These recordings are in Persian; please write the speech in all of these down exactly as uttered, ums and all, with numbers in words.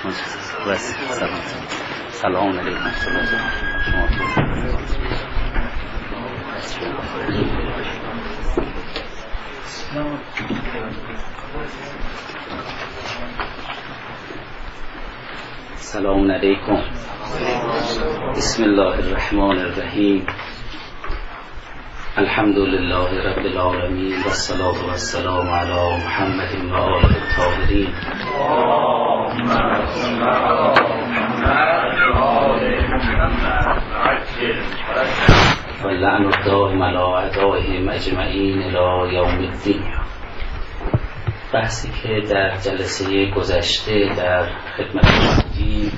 شما بس سلام سلام علیکم. سلام علیکم. بسم الله الرحمن الرحیم. الحمد لله رب العالمین و الصلاة و السلام علی محمد و آله الطاهرین. و لعن الدائم علی اعدائهم اجمعین الی یوم الدین. بحثی که در جلسه گذشته در خدمت بودیم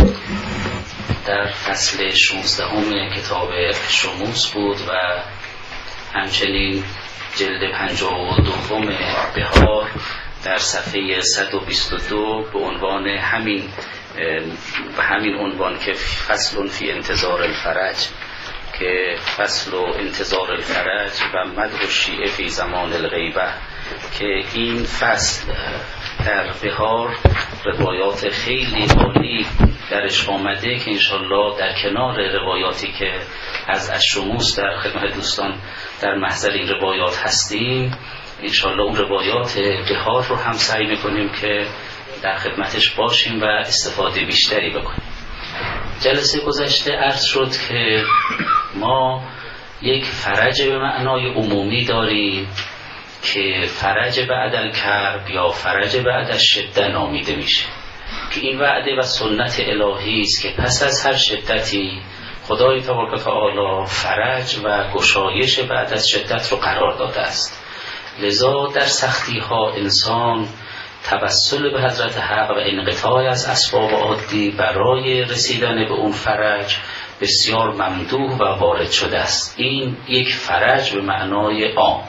در فصل شانزدهم کتاب شموس بود و همچنین جلد پنجاه و دوم بهار در صفحه صد و بیست و دو به عنوان همین به همین عنوان که فصل فی انتظار الفرج، که فصل و انتظار الفرج و مدح الشیعه فی زمان الغیبه، که این فصل در بهار روایات خیلی عالی درش آمده که انشالله در کنار روایاتی که از الشموس در خدمت دوستان در محضر این روایات هستیم، انشالله اون روایات بهار رو هم سعی میکنیم که در خدمتش باشیم و استفاده بیشتری بکنیم. جلسه گذشته عرض شد که ما یک فرج به معنای عمومی داریم که فرج بعد الکرب یا فرج بعد الشده نامیده میشه، که این وعده و سنت الهی است که پس از هر شدتی خدای تبارک و تعالی فرج و گشایش بعد از شدت رو قرار داده است. لذا در سختی ها انسان توسل به حضرت حق و انقطاع از اسباب عادی برای رسیدن به اون فرج بسیار ممدوح و وارد شده است. این یک فرج به معنای عام.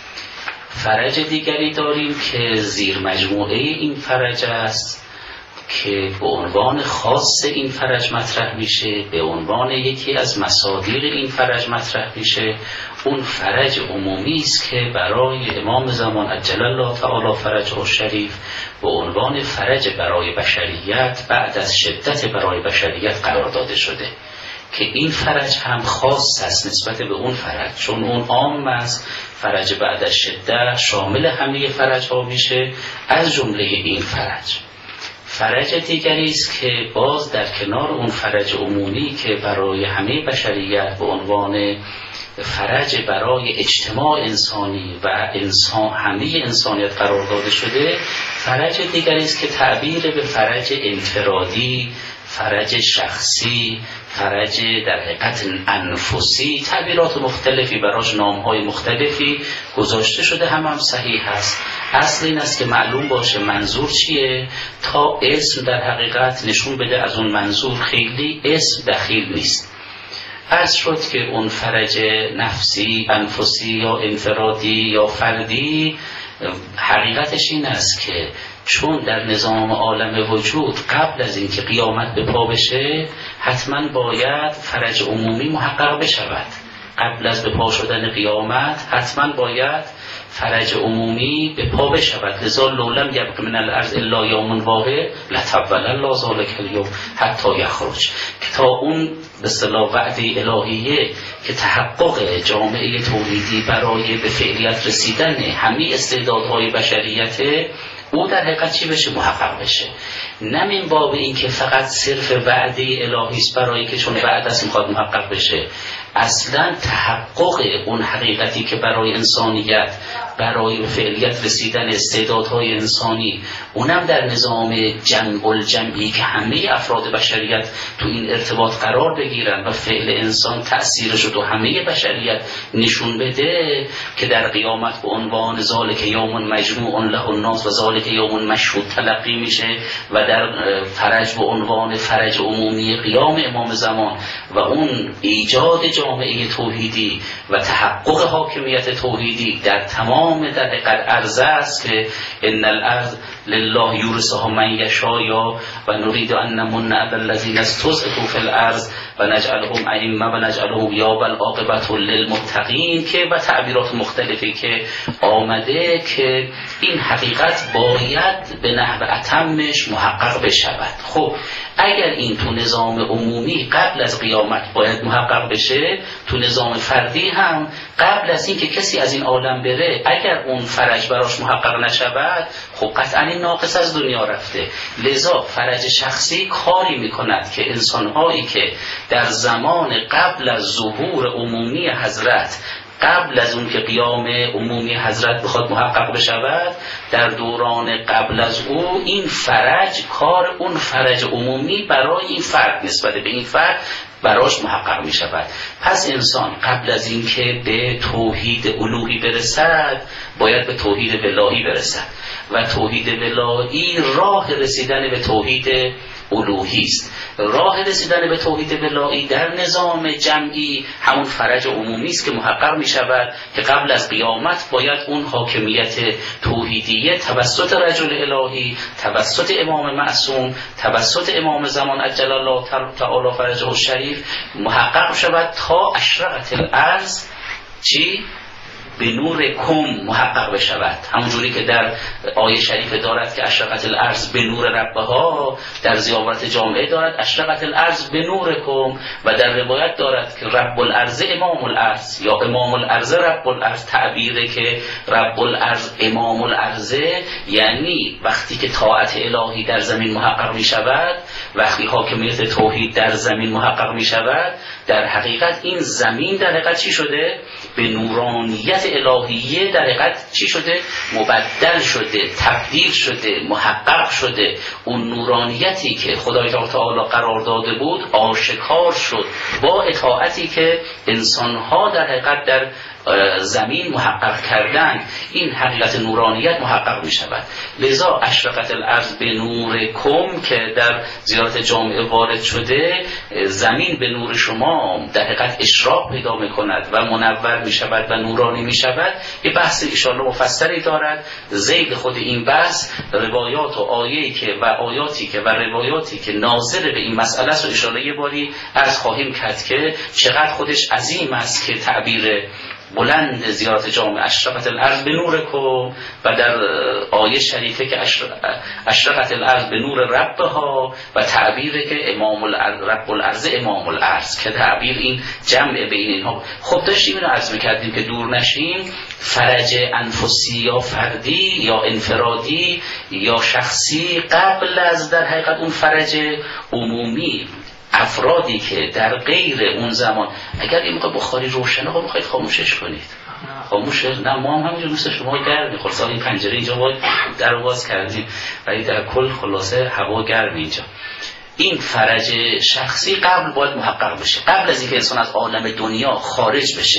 فرج دیگری داریم که زیر مجموعه این فرج است که به عنوان خاص این فرج مطرح میشه، به عنوان یکی از مصادیق این فرج مطرح میشه. اون فرج عمومی است که برای امام زمان عجل الله تعالی فرجه الشریف به عنوان فرج برای بشریت بعد از شدت برای بشریت قرار داده شده، که این فرج هم خاص است نسبت به اون فرج، چون اون عام است. فرج بعد از شدت شامل همه فرج ها میشه، از جمله این فرج. فرج دیگری است که باز در کنار اون فرج عمومی که برای همه بشریت به عنوان فرج برای اجتماع انسانی و انسان همه انسانیت قرار داده شده، فرج دیگری است که تعبیر به فرج انفرادی، فرج شخصی، فرج در حقیقت انفسی، تعبیرات مختلفی براش نامهای مختلفی گذاشته شده، هم هم صحیح هست. اصل این است که معلوم باشه منظور چیه تا اسم در حقیقت نشون بده از اون منظور خیلی اسم دخیل نیست. عرض شد که اون فرج نفسی، انفسی یا انفرادی یا فردی حقیقتش این است که چون در نظام عالم وجود قبل از اینکه قیامت به پا بشه حتما باید فرج عمومی محقق بشود. قبل از به پا شدن قیامت حتما باید فرج عمومی به پا بشود. لذا لولم یبق من الارض الا یوم واحد لتول الله ذلک الیوم حتی یخرج، که تا اون به اصطلاح وعده الهیه که تحقق جامعه توحیدی برای به فعلیت رسیدن همه استعدادهای بشریت او در حقیقت چی بشه؟ محقق بشه. نه من باب این که فقط صرف وعده الهی است برای که چون وعده است میخواد محقق بشه، اصلا تحقق اون حقیقتی که برای انسانیت برای فعلیت رسیدن استعدادهای انسانی، اونم در نظام جمع الجمعی که همه افراد بشریت تو این ارتباط قرار بگیرن و فعل انسان تأثیرش رو تو همه بشریت نشون بده، که در قیامت به عنوان ذالک یوم مجموع له الناس و ذالک یوم مشهود تلقی میشه، و در فرج به عنوان فرج عمومی قیام امام زمان و اون ایجاد جامعه توحیدی و تحقق حاکمیت توحیدی در تمام در حقیقت ارض است که ان الارض لله یورثها من یشاء و نرید ان نمن علی الذین استضعفوا فی الارض و نجعلهم ائمه و نجعلهم یا بالعاقبة للمتقین، که و تعبیرات مختلفی که آمده که این حقیقت باید به نحو اتمش محقق محقق بشود. خب اگر این تو نظام عمومی قبل از قیامت باید محقق بشه، تو نظام فردی هم قبل از این که کسی از این عالم بره اگر اون فرج براش محقق نشود، خب قطعا این ناقص از دنیا رفته. لذا فرج شخصی کاری میکند که انسانهایی که در زمان قبل از ظهور عمومی حضرت، قبل از اون که قیام عمومی حضرت بخواد محقق بشود، در دوران قبل از او این فرج، کار اون فرج عمومی برای این فرد نسبت به این فرد براش محقق می شود. پس انسان قبل از این که به توحید الوهی برسد باید به توحید ولایی برسد و توحید ولایی راه رسیدن به توحید الوهی است. راه رسیدن به توحید ولایی در نظام جمعی همون فرج عمومی است که محقق می شود که قبل از قیامت باید اون حاکمیت توحیدیه توسط رجل الهی، توسط امام معصوم، توسط امام زمان عجل الله تعالی فرجه الشریف محقق شود تا اشرقت الارض چی؟ به نور کم محقق بشود. همونجوری که در آیه شریف دارد که اشرقت الارض به نور ربها، در زیاورت جامعه دارد اشرقت الارض به نور کم، و در روایت دارد که رب الارض امام الارض یا امام الارض رب الارض. تعبیره که رب الارض امام الارض یعنی وقتی که طاعت الهی در زمین محقق می شود، وقتی حاکمیت توحید در زمین محقق می شود، در حقیقت این زمین در حقیقت چی شده؟ به نورانیت الهیه در حقیقت چی شده؟ مبدل شده، تبدیل شده، محقق شده. اون نورانیتی که خدای تعالی قرار داده بود آشکار شد با اطاعتی که انسانها در حقیقت در زمین محقق کردن. این حقیقت نورانیت محقق می شود. لذا اشرقت الارض به نور کم که در زیارت جامعه وارد شده، زمین به نور شما در حقیقت اشراق پیدا می کند و منور می شود و نورانی می شود. یه بحث انشاءالله مفصلی دارد. زید خود این بحث روایات و آیه‌ای که و آیاتی که و روایاتی که ناظر به این مسئله است و انشاءالله یه باری عرض خواهیم کرد که چقدر خودش عظیم است که تعبیر بلند زیارت جامع اشرقت الارض به نور کم و در آیه شریفه که اشرقت الارض به نور ربها و تعبیره که امام رب الارض امام الارض که تعبیر این جمع بین اینها. خب داشتیم اینو عرض میکردیم که دور نشیم، فرج انفسی یا فردی یا انفرادی یا شخصی قبل از در حقیقت اون فرج عمومی، افرادی که در غیر اون زمان، اگر این موقع بخاری روشنه ها بخواید خاموشش کنید، خاموشه، نه ما هم همینجور مثل شما گرمی، خلاصه این پنجره اینجا باید در باز کردیم ولی در کل خلاصه هوا گرم اینجا. این فرج شخصی قبل باید محقق بشه، قبل از اینکه انسان از عالم دنیا خارج بشه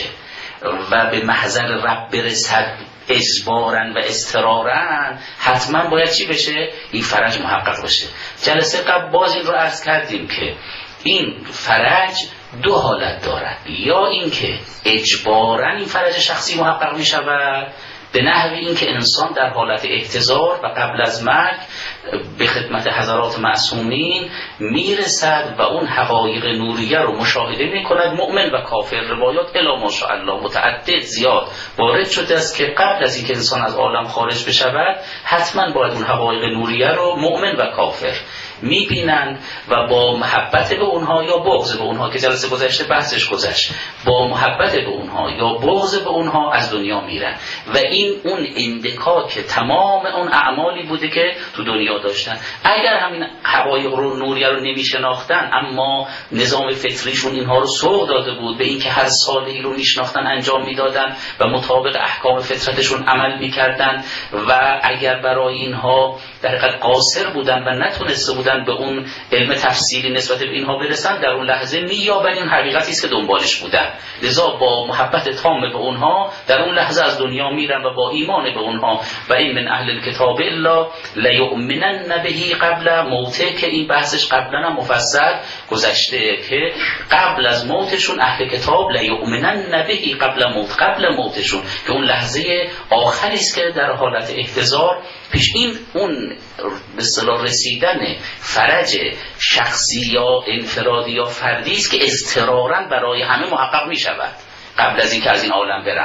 و به محضر رب برسد اجبارن و اضطرارن، حتما باید چی بشه؟ این فرج محقق بشه. جلسه قبل باز این رو عرض کردیم که این فرج دو حالت دارد، یا اینکه اجبارن این فرج شخصی محقق می شود به نحوی اینکه انسان در حالت احتضار و قبل از مرگ به خدمت حضرات معصومین میرسد و اون حقایق نوریه رو مشاهده میکند. مؤمن و کافر روایات الی ماشاءالله متعدد زیاد وارد شده است که قبل از اینکه انسان از عالم خارج بشود حتما باید اون حقایق نوریه رو مؤمن و کافر میبینند و با محبت به اونها یا بغض به اونها، که جلسه گذشته بحثش گذشت، با محبت به اونها یا بغض به اونها از دنیا میرن و این اون اندکاک تمام اون اعمالی بوده که تو دنیا داشتن. اگر همین حقایق رو نوریه رو نمیشناختن اما نظام فطریشون اینها رو سوق داده بود به اینکه هر سالی رو میشناختن انجام میدادن و مطابق احکام فطرتشون عمل میکردن و اگر برای اینها در حقیقت قاصر بودن و نتونسته بودن به اون علم تفصیلی نسبت به اینها برسن، در اون لحظه مییابن این حقیقتی است که دنبالش بودن. لذا با محبت تام به اونها در اون لحظه از دنیا میرن و با ایمان به اونها و این من اهل الکتاب الا لیؤمنن بهی قبل موته، که این بحثش قبلا هم مفصل گذشته که قبل از موتشون اهل کتاب لیؤمنن بهی قبل موت، قبل موتشون که اون لحظه آخری است که در حالت احتضار پیش این اون به اصطلاح رسیدن فرج شخصی یا انفرادی یا فردی است که اضطراراً برای همه محقق می شود قبل از اینکه از این عالم برن.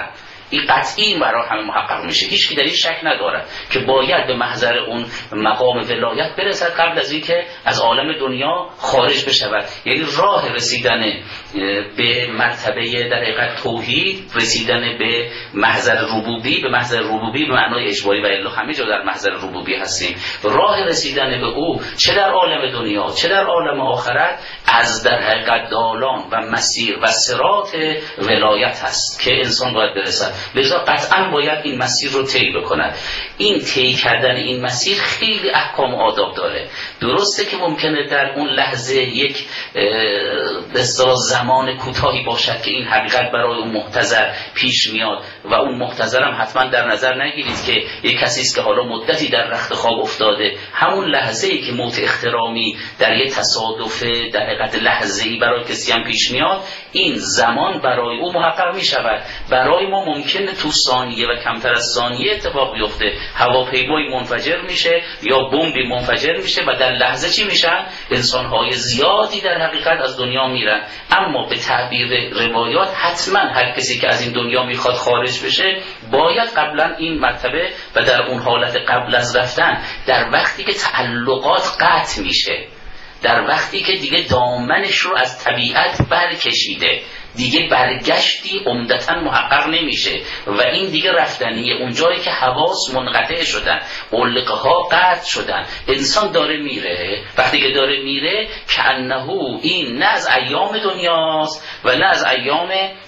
این قطعی برای همه محقق میشه، هیچ کی در این شک نداره که باید به محضر اون مقام ولایت برسد قبل از اینکه از عالم دنیا خارج بشود. یعنی راه رسیدن به مرتبه در حقیقت توحید، رسیدن به محضر ربوبی، به محضر ربوبی به معنای اجباری و الا همه جا در محضر ربوبی هستیم، راه رسیدن به او چه در عالم دنیا چه در عالم آخرت از در حقیقت دالان و مسیر و صراط ولایت هست که انسان باید برسد. لذا قطعا باید این مسیر رو طی بکند. این طی کردن این مسیر خیلی احکام و آداب داره. درسته که ممکنه در اون لحظه یک به اصطلاح زمان کوتاهی باشد که این حقیقت برای اون محتضر پیش میاد و اون محتضر هم حتما در نظر نگیرید که یک کسی است که حالا مدتی در رخت خواب افتاده، همون لحظه‌ای که موت احترامی در یک تصادف در حقیقت لحظه‌ای برای کسی هم پیش میاد، این زمان برای او محقق میشود. برای ما ممکنه تو ثانیه و کمتر از ثانیه اتفاق بیفته، هواپیمایی منفجر میشه یا بمبی منفجر میشه و در لحظه چی میشن؟ انسان‌های زیادی در حقیقت از دنیا میرن. اما به تعبیر روایات حتما هر کسی که از این دنیا میخواد خارج بشه باید قبلا این مرتبه و در اون حالت قبل از رفتن، در وقتی که تعلقات قطع میشه، در وقتی که دیگه دامنش رو از طبیعت برکشیده، دیگه برگشتی عمدتاً محقق نمیشه و این دیگه رفتنیه. اونجایی که حواس منقطع شدن، علقه ها قطع شدن، انسان داره میره. وقتی که داره میره کأنه این نه از ایام دنیاست و نه از ایام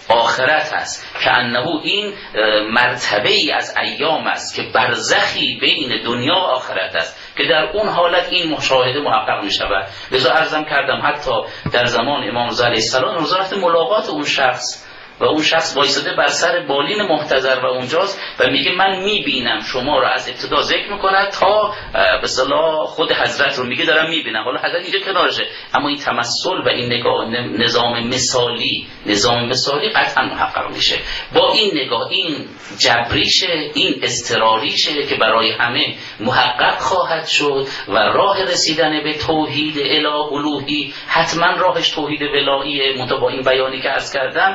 آخرت هست، کأنه این مرتبه ای از ایام است که برزخی بین دنیا و آخرت است که در اون حالت این مشاهده محقق می شود. لذا عرضم کردم حتی در زمان امام رضا علیه السلام روزارت ملاقات اون شخص و اون شخص وایساده بر سر بالین محتضر و اونجاست و میگه من میبینم شما رو، از ابتدا ذکر میکنه تا به اصطلاح خود حضرت رو میگه دارم میبینم. حالا حضرت اینجا کنارشه، اما این تمثل و این نگاه نظام مثالی نظام مثالی قطعا محقق میشه. با این نگاه این جبریشه، این اضطراریشه که برای همه محقق خواهد شد و راه رسیدن به توحید اله الوهی حتما راهش توحید ولاییه. منتها با این بیانی که عرض کردم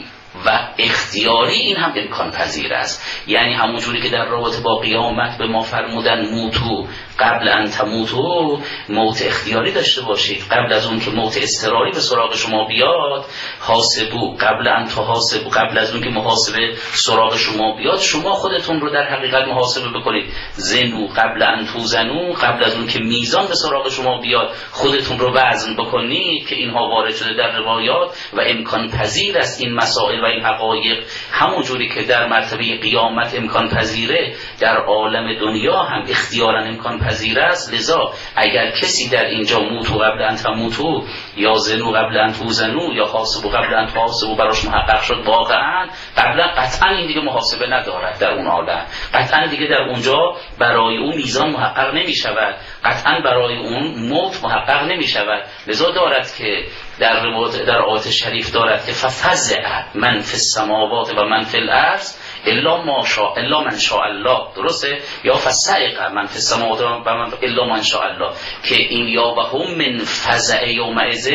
و اختیاری این هم امکان پذیر است. یعنی همونجوری که در رابطه با قیامت به ما فرمودن موتو قبل ان تموتو، موت اختیاری داشته باشید قبل از اون که موت اضطراری به سراغ شما بیاد. حاسبو قبل ان تحاسبو، قبل از اون که محاسبه سراغ شما بیاد شما خودتون رو در حقیقت محاسبه بکنید. زنو قبل ان توزنو، قبل از اون که میزان به سراغ شما بیاد خودتون رو وزن بکنید که اینها وارد شده در روایات و امکان پذیر است این مسائل و این حقایق. همونجوری که در مرتبه قیامت امکان پذیره در عالم دنیا هم اختیارا امکان پذیر است. لذا اگر کسی در اینجا موتو قبل ان تموتو یا زنو قبل ان توزنو یا حاسبو قبل ان تحاسبو براش محقق شد، واقعا قبلا قطعا این دیگه محاسبه ندارد در اون عالم، قطعا دیگه در اونجا برای اون میزان محقق نمی شود، قطعا برای اون موت محقق نمی شود. لذا دارد که در روایت در آیات شریف دارد که ففزع من فی السماوات و من فی الارض الا ما شاء الا من شاء الله. درسته؟ یا فصعق من فی السماوات و من الا من شاء الله، که این یا و هم من فزع یومئذ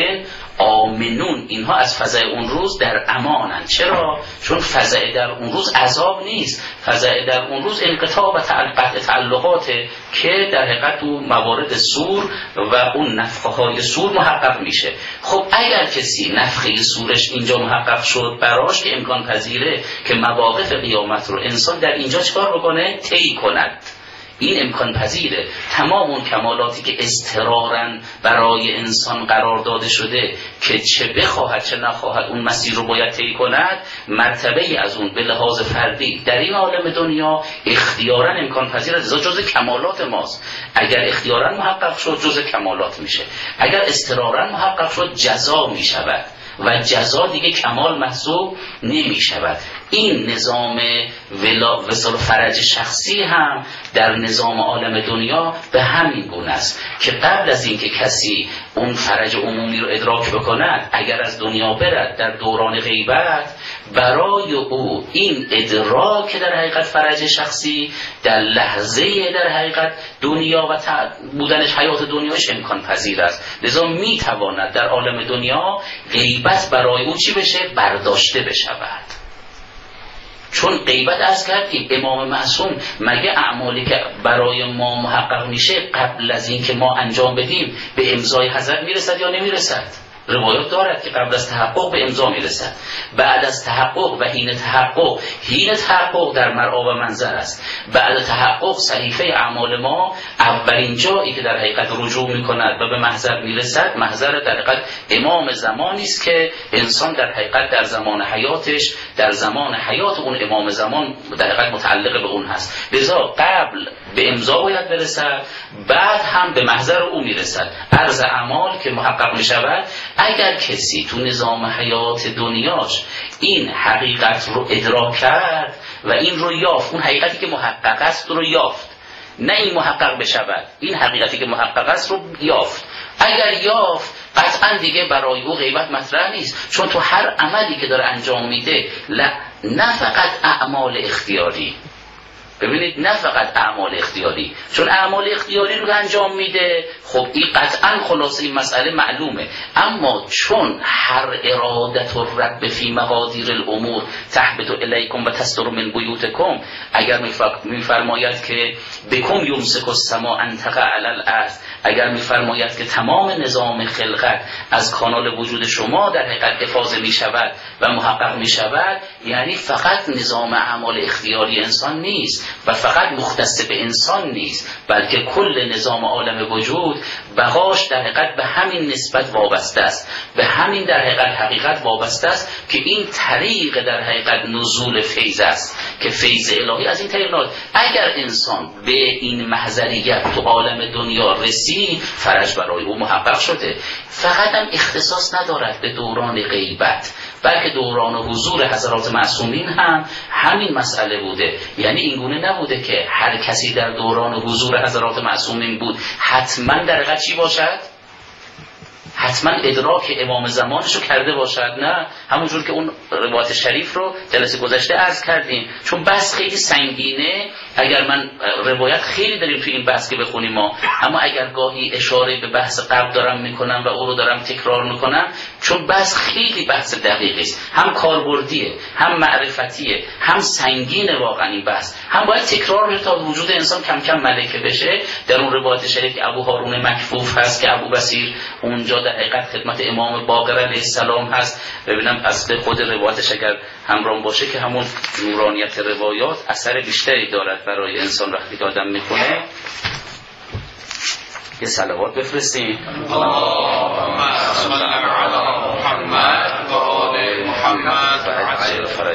آمنون، اینها از فزع اون روز در امانن. چرا؟ چون فزع در اون روز عذاب نیست، فزع در اون روز انقطاع و قطع تعلقاته که در حقیقت تو موارد سور و اون نفخه های سور محقق میشه. خب اگر کسی نفخه سورش اینجا محقق شد براش که امکان پذیره که مواقف قیامت رو انسان در اینجا چکار بکنه؟ طی کند. این امکان پذیره. تمام اون کمالاتی که اضطراراً برای انسان قرار داده شده که چه بخواهد چه نخواهد اون مسیر رو باید طی کند، مرتبه از اون به لحاظ فردی در این عالم دنیا اختیاراً امکان پذیره، جز کمالات ماست. اگر اختیاراً محقق شد جز کمالات میشه، اگر اضطراراً محقق شد جزا میشود و جزا دیگه کمال محسوب نمی شود. این نظام ولا وصال فرج شخصی هم در نظام عالم دنیا به همین گونه است که قبل از اینکه کسی اون فرج عمومی رو ادراک بکند، اگر از دنیا برد در دوران غیبت، برای او این ادراک در حقیقت فرج شخصی در لحظه در حقیقت دنیا و بودنش حیات دنیاش امکان پذیر است. لذا می تواند در عالم دنیا غیبت برای او چی بشه؟ برداشته بشود. چون غیبت عرض کردیم امام معصوم مگه اعمالی که برای ما محقق میشه قبل از این که ما انجام بدیم به امضای حضرت میرسد یا نمیرسد؟ روایات دارد که قبل از تحقق به امضا میرسد، بعد از تحقق و حین تحقق، حین تحقق در مرعا و منظر است، بعد تحقق صحیفه اعمال ما اولین جایی که در حقیقت رجوع میکند و به محضر میرسد محضر در حقیقت امام زمانی است که انسان در حقیقت در زمان حیاتش در زمان حیات اون امام زمان در حقیقت متعلق به اون هست. لذا قبل به امضا باید برسد، بعد هم به محضر او میرسد. عرض اعمال که محقق میشود اگر کسی تو نظام حیات دنیاش این حقیقت رو ادراک کرد و این رو یافت، اون حقیقتی که محقق است رو یافت، نه این محقق بشود، این حقیقتی که محقق است رو یافت، اگر یافت قطعا دیگه برای او غیبت مطرح نیست، چون تو هر عملی که داره انجام میده نه فقط اعمال اختیاری، ببینید نه فقط اعمال اختیاری، چون اعمال اختیاری رو انجام میده خب این قطعا خلاصه این مسئله معلومه، اما چون هر ارادت الرب فی مقادیر الامور تحبط الیکم و تستر من بیوتکم، اگر میفرماید که بکم یمسک السماء ان تقع علی الارض، اگر میفرماید که تمام نظام خلقت از کانال وجود شما در حقیقت افاضه میشود و محقق میشود، یعنی فقط نظام اعمال اختیاری انسان نیست و فقط مختص به انسان نیست، بلکه کل نظام عالم وجود بقاش در حقیقت به همین نسبت وابسته است، به همین در حقیقت حقیقت وابسته است که این طریق در حقیقت نزول فیض است که فیض الهی از این طریق نازل. اگر انسان به این محضریت تو عالم دنیا رسید فرج برای او محقق شده. فقط هم اختصاص ندارد به دوران غیبت، بلکه دوران حضور حضرات معصومین هم همین مسئله بوده، یعنی اینگونه نبوده که هر کسی در دوران حضور حضرات معصومین بود حتما در حقیقت چی باشد؟ حتما ادراک امام زمانشو کرده باشد، نه، همونجور که اون روایت شریف رو جلسه گذشته عرض کردیم، چون بحث خیلی سنگینه. اگر من روایت خیلی داریم توی این بحث که بخونیم ما، اما اگر گاهی اشاره به بحث قبل دارم میکنم و او رو دارم تکرار میکنم، چون بحث خیلی بحث دقیقی است، هم کاربردیه، هم معرفتیه، هم سنگینه واقعا این بحث، هم باید تکرار بشه تا وجود انسان کم کم ملکه بشه. در اون روایت شریف که ابو هارون مکفوف هست که ابو بصیر اونجا در حقیقت خدمت امام باقر علیه السلام هست، ببینم اصل خود روایتش اگر همراه باشه که همون نورانیت روایات اثر بیشتری دارد برای انسان وقتی که آدم میکنه. یه صلوات بفرستیم. اللهم صل علی محمد و آل محمد و عجل فرج.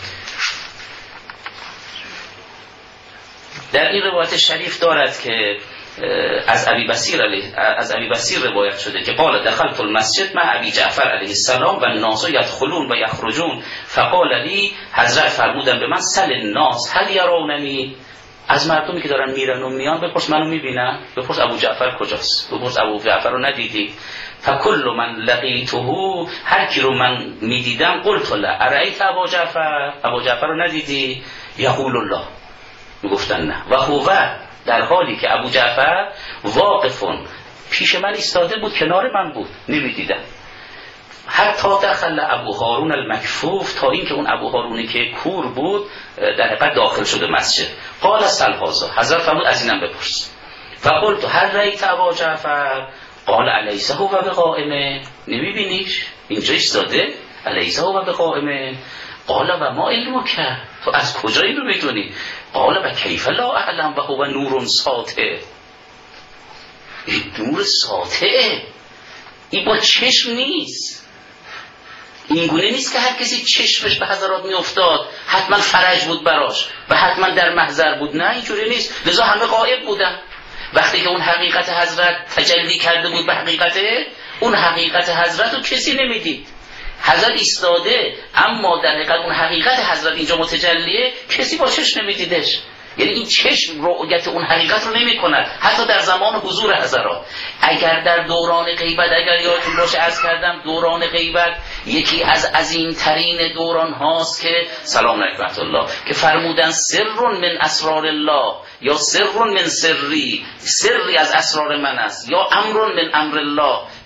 در این روایت شریف دارد که از ابی بصیر علیه از ابی بصیر روایت شده که قال دخلت المسجد مع ابی جعفر علیه السلام و الناس یدخلون و یخرجون فقال لی، حضرت فرمودن به من سل الناس هل یروننی، از مردمی که دارن میرن و میان بپرس منو میبینن، بپرس ابو جعفر کجاست، بپرس ابو جعفر رو ندیدی؟ فکل من لقیته، هر کی رو من میدیدم قلت له ارایت ابو جعفر، ابو جعفر رو ندیدی؟ یقول الله، میگفتن نه، و هو، در حالی که ابو جعفر واقفون پیش من ایستاده بود، کنار من بود، نمیدیدم. حتی دخل ابو هارون المکفوف، تا اینکه اون ابو هارونی که کور بود در حقیقت داخل شده مسجد. قال سل هذا، حضرت فرمود از اینم بپرس. فقلت هل رأیت ابا جعفر؟ قال الیس هو بقائم، نمیبینیش اینجا ایستاده؟ الیس هو بقائم؟ قال و ما علمک، تو از کجا اینو میدونی؟ قال و کیف لا اعلم و هو نور ساطع، نور ساطعه، این با چشم نیست، اینگونه نیست که هر کسی چشمش به حضرات می افتاد حتما فرج بود براش و حتما در محضر بود، نه اینجوری نیست. لذا همه غائب بودن. وقتی که اون حقیقت حضرت تجلی کرده بود به حقیقته، اون حقیقت حضرت رو کسی نمیدید. حضرت ایستاده اما در حقیقت اون حقیقت حضرت اینجا متجلیه، کسی با چشم نمیدیدش. یعنی این چشم رؤیت اون حقیقت رو نمی کند حتی در زمان حضور حضرات. اگر در دوران غیبت، اگر یادتون باشه عرض کردم دوران غیبت یکی از عظیم ترین دوران هاست که سلام علیکم رحمت الله که فرمودن سر من اسرار الله یا سر من سری، سری از اسرار من است یا امر من امر الله،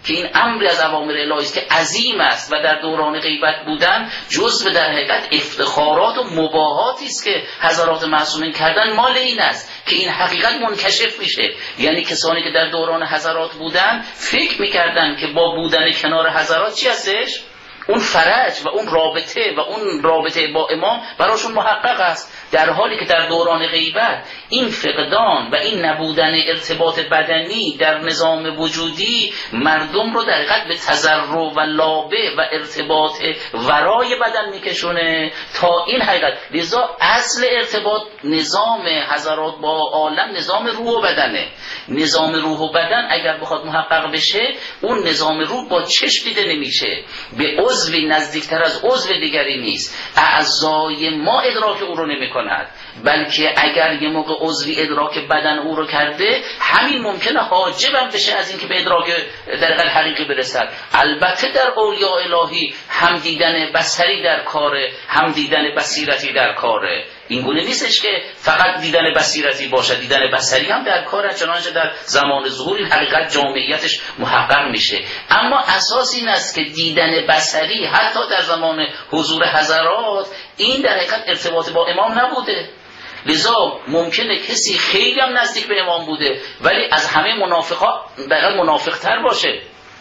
که این امری از اوامر الهی است که عظیم است و در دوران غیبت بودن جزو در حقیقت افتخارات و مباهاتی است که حضرات معصومین کردن، مال این است که این حقیقت منکشف میشه. یعنی کسانی که در دوران حضرات بودن فکر میکردن که با بودن کنار حضرات چی هستش؟ اون فرج و اون رابطه و اون رابطه با امام براشون محقق است، در حالی که در دوران غیبت این فقدان و این نبودن ارتباط بدنی در نظام وجودی مردم رو در حقیقت به تضرع و لابه و ارتباط ورای بدن میکشونه تا این حقیقت. لذا اصل ارتباط نظام حضرات با عالم نظام روح و بدنه. نظام روح و بدن اگر بخواد محقق بشه، اون نظام روح با چشم دیده نمیشه، به عضوی نزدیکتر از عضو دیگری نیست. اعضای ما ادراک او رو نمی کند، بلکه اگر یه موقع عضوی ادراک بدن او رو کرده، همین ممکنه حاجبم بشه از اینکه به ادراک در حقیقت حقیقی برسد. البته در اولیاء الهی هم دیدن بصری در کاره، هم دیدن بصیرتی در کاره. این گونه نیستش که فقط دیدن بصیرتی باشه، دیدن بصری هم در کاره، چنانچه در زمان ظهور این حقیقت جامعیتش محقق میشه. اما اساس این است که دیدن بصری حتی در زمان حضور حضرات این در حقیقت ارتباط با امام نبوده. لذا ممکنه کسی خیلی هم نزدیک به امام بوده ولی از همه منافقا دقیقا منافقتر باشه.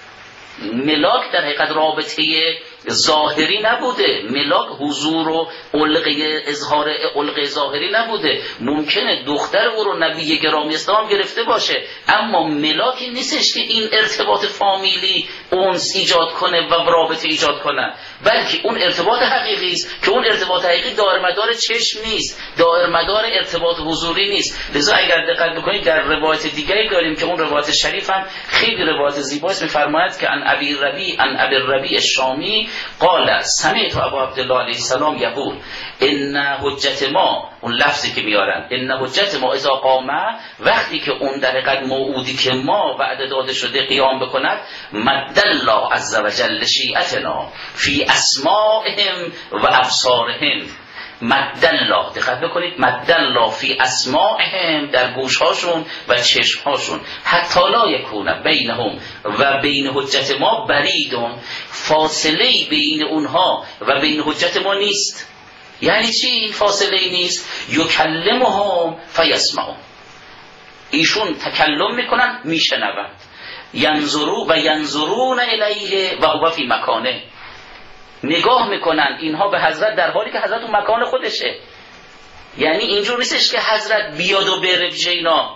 ملاک در حقیقت رابطه ظاهری نبوده، ملاک حضور و علقه اظهار علقه ظاهری نبوده. ممکنه دختر او رو نبی گرامی اسلام گرفته باشه، اما ملاکی نیستش که این ارتباط فامیلی اونس ایجاد کنه و رابطه ایجاد کنه، بلکه اون ارتباط حقیقی است که اون ارتباط حقیقی دائر مدار چشم نیست، دائر مدار ارتباط حضوری نیست. لذا اگر دقت بکنید در روایت دیگری داریم که اون روایت شریف هم خیلی روایت زیباست، می‌فرماید که ان ابی ربیع ان ابی الربیع الشامی قال سمعت ابا عبدالله علیه السلام یقول ان حجت ما، اون لفظی که میارن ان حجت ما اذا قامه، وقتی که اون در حقیقت موعودی که ما وعده داده شده قیام بکند، مد الله عز وجل شیعتنا فی اسماعهم و ابصارهم. مد الله، دقت بکنید، مد الله فی اسماعهم، در گوشهاشون و چشمهاشون، حتی لا یکون بینهم و بین حجت ما بریدون، فاصله بین اونها و بین حجت ما نیست. یعنی چی فاصله نیست؟ یکلمهم فیسمعون، ایشون تکلم میکنن میشنوند، ینظرو و ینظرون الیه و هو فی مکانه، نگاه میکنن اینها به حضرت در حالی که حضرت اون مکان خودشه. یعنی اینجور نیستش که حضرت بیاد و بره پیش اینا.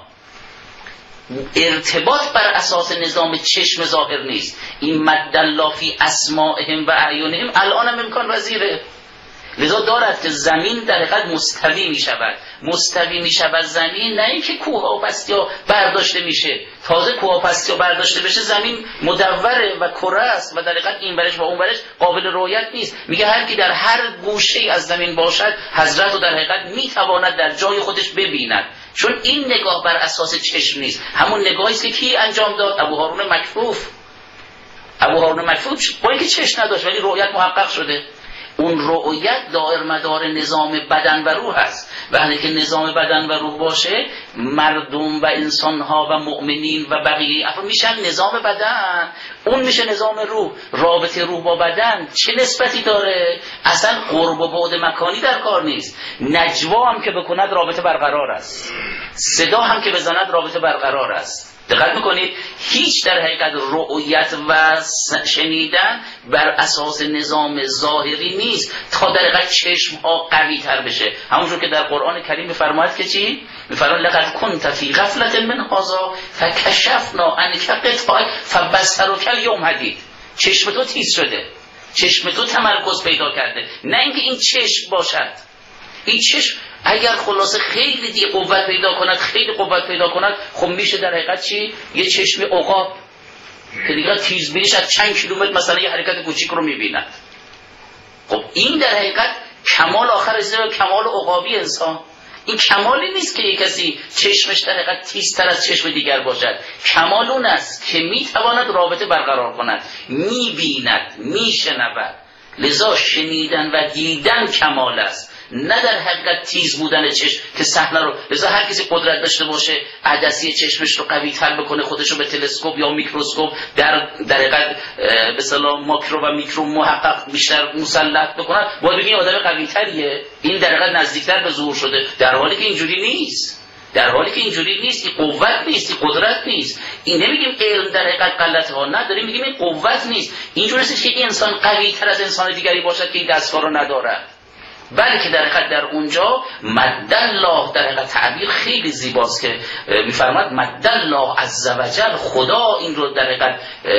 ارتباط بر اساس نظام چشم ظاهر نیست. این مد الله فی اسماعهم و اعینهم الان هم امکان پذیره. لذا دارد که زمین در حقیقت مستوی می شود. مستوی می شود زمین، نه اینکه کوه و پستیا برداشته میشه. تازه کوه و پستیا برداشته بشه زمین مدوره و کره است و در حقیقت این برش و اون برش قابل رؤیت نیست. میگه هر کی در هر گوشه از زمین باشد حضرت رو در حقیقت می تواند در جای خودش ببیند، چون این نگاه بر اساس چشم نیست. همون نگاهی است که کی انجام داد؟ ابو هارون مکفوف. ابو هارون مکفوف با اینکه چشم نداشت ولی رؤیت محقق شده. اون رؤیت دائر مدار نظام بدن و روح است. وقتی که نظام بدن و روح باشه، مردم و انسانها و مؤمنین و بقیه افراد میشن نظام بدن، اون میشه نظام روح. رابطه روح با بدن چه نسبتی داره؟ اصلا قرب و بعد مکانی در کار نیست. نجوا هم که بکند رابطه برقرار است، صدا هم که بزند رابطه برقرار است. دقت میکنید، هیچ در حقیقت رؤیت و شنیدن بر اساس نظام ظاهری نیست تا در حقیقت چشم ها قوی تر بشه. همونجور که در قرآن کریم میفرماید که چی؟ میفرماید لقد كنت فی غفلة من هذا فکشفنا عنک غطاءک فبصرک الیوم حدید. چشم تو تیز شده، چشم تو تمرکز پیدا کرده، نه اینکه این چشم باشد. این چشم اگر خلاصه خیلی دیگه قوت پیدا کند، خیلی قوت پیدا کند، خب میشه در حقیقت چی؟ یه چشم عقاب که دیگه تیزبینیش از چند کیلومتر مثلا یه حرکت کوچیک رو میبیند. خب این در حقیقت کمال آخر از کمال عقابی انسان. این کمالی نیست که یک کسی چشمش در حقیقت تیزتر از چشم دیگر باشد. کمال اون است که میتواند رابطه برقرار کند، میبیند، میشنود. لذا شنیدن و دیدن کمال است. نه در حقیقت تیز بودن چشم که صحنه رو، لذا هر کسی قدرت داشته باشه عدسی چشمش رو قوی تر بکنه، خودش رو به تلسکوپ یا میکروسکوپ در در حقیقت به اصطلاح ماکرو و میکرو محقق بیشتر مسلط بکنه، باید بگیم آدم قوی تریه، این در حقیقت نزدیکتر به ظهور شده، در حالی که اینجوری نیست. در حالی که اینجوری نیست، این قوت نیست، این قدرت نیست. این نمیگیم علم در حقیقت غلطه ها، نه، داریم میگیم این قوت نیست. اینجوری نیست که این انسان قوی تر از انسان دیگری باشد که این دستگاه رو نداره، بلکه در حقیقت در اونجا مد الله، در حقیقت تعبیر خیلی زیباست که میفرماد مد الله عزوجل، خدا این رو در حقیقت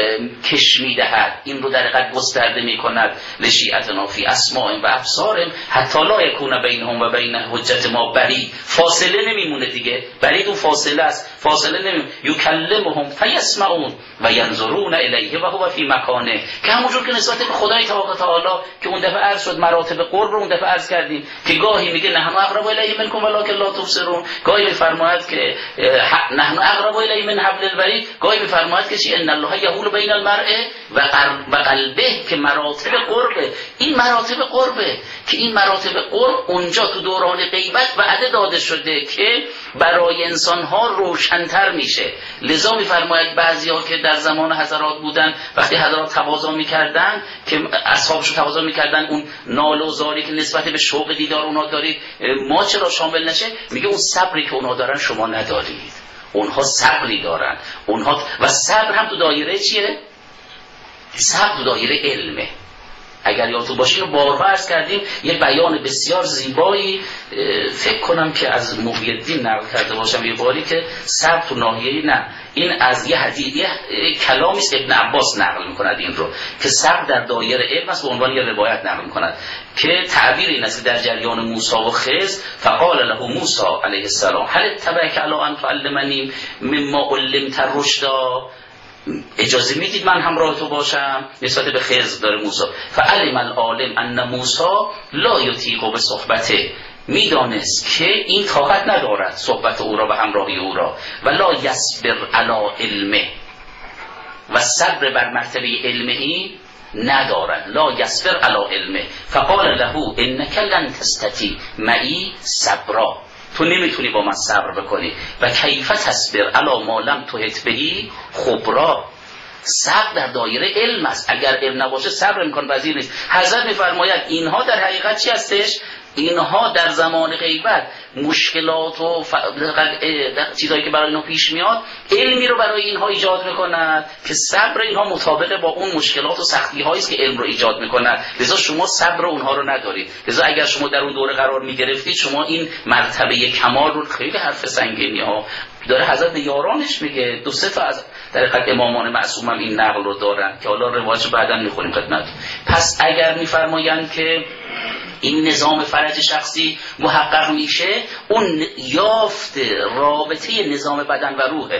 کش میدهد، این رو در حقیقت گسترده میکند، لشیعتنا فی اسماء و ابصار حتی لا یکون بینهم و بین حجت ما بعید، فاصله نمیمونه دیگه، بعید اون فاصله است، فاصله نمیمونه. یکلمهم فیسمعون و ینظرون الیه و هو فی مکانه، که همونجور که نسبت به خدای تبارک و تعالی که اون دفعه عرض شد مراتب قرب رو اون دفعه عرض کردیم که گاهی میگه نحن اقرب الیه منکم ولکن لا تبصرون، گاهی میفرماید که نحن اقرب الیه من حبل الورید، گاهی میفرماید که ان الله یحول بین المرء و قلبه، که مراتب قربه. این مراتب قربه که این مراتب قرب اونجا تو دوران غیبت وعده داده شده که برای انسان‌ها روشن‌تر میشه. لذا میفرماید بعضی‌ها که در زمان حضرات بودن، وقتی حضرات تواضع می‌کردن که اصحابشو تواضع می‌کردن، اون ناله و زاری که نسبت به شوق دیدار اونا دارید، ما چرا شامل نشه؟ میگه اون صبری که اونا دارن شما ندارید، اونها صبری دارن، اونها و صبر هم تو دایره چیه؟ صبر تو دایره علمه. اگر یادتون باشه اینو بارها عرض کردیم، یه بیان بسیار زیبایی فکر کنم که از محی الدین نقل کرده باشم یه باری، که صبر تو ناحیه، نه این از یه حدیث کلامی است ابن عباس نقل میکند این رو، که صبر در دایره علم است، به عنوان یه روایت نقل میکند که تعبیر این است در جریان موسی و خضر، فقال له موسی علیه السلام هل اتبعک علی ان تعلمنی مما علمت رشدا، اجازه میدید من همراه تو باشم؟ نسبت به خضر داره موسی. فعلم العالم ان موسی لا یطیق به صحبته، میدانست که این طاقت ندارد صحبت او را و همراهی او را، و لا یصبر علی علمه، و صبر بر مرتبه علمه ندارد، لا یصبر علی علمه. فقال له انک لن تستطیع معی صبرا، تو نمیتونی با من صبر بکنی، و کیف تصبر علی ما لم تحط بهی خبرا، صبر در دایره علم است، اگر علم نباشه صبر امکان پذیر نیست. حضرت میفرماید اینها در حقیقت چی هستش؟ اینها در زمان غیبت مشکلات و ف... چیزایی که برای اینها پیش میاد، علمی رو برای اینها ایجاد میکند که صبر اینها مطابق با اون مشکلات و سختی هایی است که علم رو ایجاد میکند. لذا شما صبر اونها رو ندارید. لذا اگر شما در اون دوره قرار میگرفتید، شما این مرتبه کمال رو، خیلی حرف سنگینی ها داره حضرت به یارانش میگه، دو سه تا از در حقیقت امامان معصوم هم این نقل رو دارن که حالا روایتش بعداً میخونیم خدمت. پس اگر میفرمایند که این نظام فرج شخصی محقق میشه، اون یافت رابطه نظام بدن و روحه.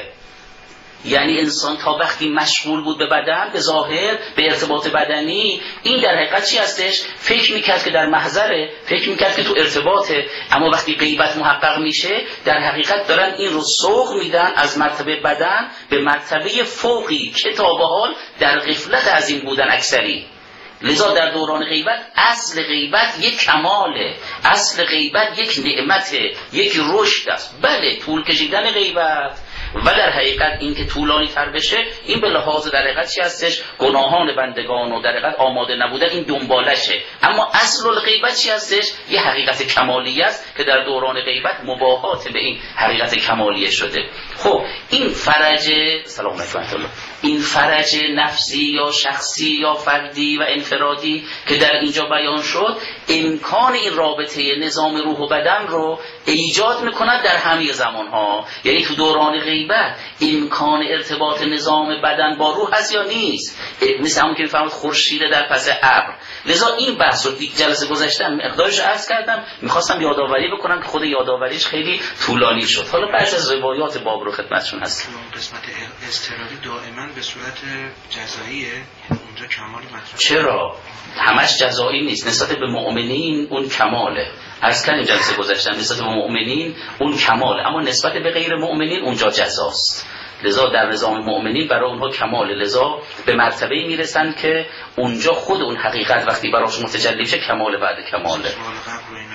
یعنی انسان تا وقتی مشغول بود به بدن، به ظاهر، به ارتباط بدنی، این در حقیقت چی هستش؟ فکر میکرد که در محضره، فکر میکرد که تو ارتباطه، اما وقتی غیبت محقق میشه، در حقیقت دارن این رو سوق میدن از مرتبه بدن به مرتبه فوقی که تا به حال در غفلت از این بودن اکثری. لذا در دوران غیبت اصل غیبت یک کماله، اصل غیبت یک نعمته، یک رشد است. بله طول کشیدن غیبت و در حقیقت این که طولانی تر بشه، این به لحاظ در حقیقت چی هستش؟ گناهان بندگان و در حقیقت آماده نبودن، این دنبالشه. اما اصل الغیبت چی هستش؟ یه حقیقت کمالی است که در دوران غیبت مباهات به این حقیقت کمالیه شده. خب این فرج سلام علیکم، این فرج نفسی یا شخصی یا فردی و انفرادی که در اینجا بیان شد، امکان این رابطه نظام روح و بدن رو ایجاد میکند در همه زمانها. یعنی تو دوران غیبت امکان ارتباط نظام بدن با روح هست یا نیست؟ مثل همون که میفهمید خورشید در پس ابر. لذا این بحث رو جلسه گذاشتم مقدارش عرض کردم، میخواستم یادآوری بکنم که خود یادآوریش خیلی طولانی شد. حالا بعضی از روایات باب رو خدمتشون هست. قسمت اضطراری دائما به صورت جزاییه، اونجا کمال مطرح. چرا؟ همش جزایی نیست. نسبت به مؤمنین اون کماله. از کردیم جلسه گذاشتم نسبت به مؤمنین اون کماله، اما نسبت به غیر مؤمنین اونجا جزاست. لذا در نظام مؤمنین برای اونها کماله، لذا به مرتبه‌ای میرسن که اونجا خود اون حقیقت وقتی براش متجلی شه کمال بعد کماله.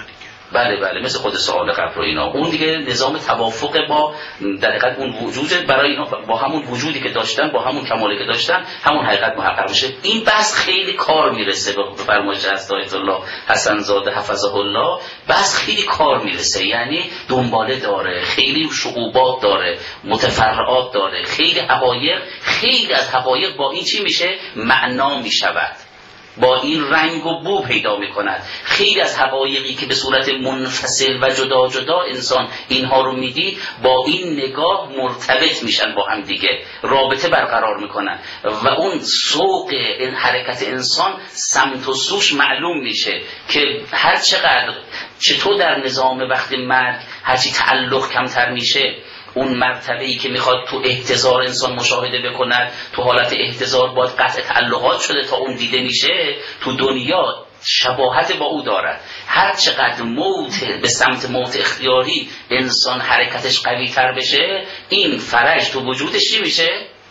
بله بله مثل خود سوال قبل و اینا، اون دیگه نظام توافق با در حقیقت اون وجود برای اینا، با همون وجودی که داشتن، با همون کمالی که داشتن، همون حقیقت محقق میشه. این بحث خیلی کار میرسه به فرمایش از آیت الله حسن زاده حفظه الله، بحث خیلی کار میرسه، یعنی دنباله داره، خیلی شعوبات داره، متفرعات داره، خیلی حقایق، خیلی از حقایق با این چی میشه؟ معنا میشود، با این رنگ و بو پیدا میکند. خیلی از حقایقی که به صورت منفصل و جدا جدا انسان اینها رو میدید، با این نگاه مرتبط میشن با هم دیگه، رابطه برقرار میکنن و اون سوق این حرکت انسان سمت و سوش معلوم میشه که هر چقدر چطور در نظام وقت مرگ هرچی تعلق کمتر میشه، اون مرتبه‌ای که میخواد تو احتضار انسان مشاهده بکند، تو حالت احتضار باید قطع تعلقات شده تا اون دیده میشه، تو دنیا شباهت با او دارد. هر چقدر موت به سمت موت اختیاری انسان حرکتش قوی تر بشه، این فرج تو وجودش چی میشه؟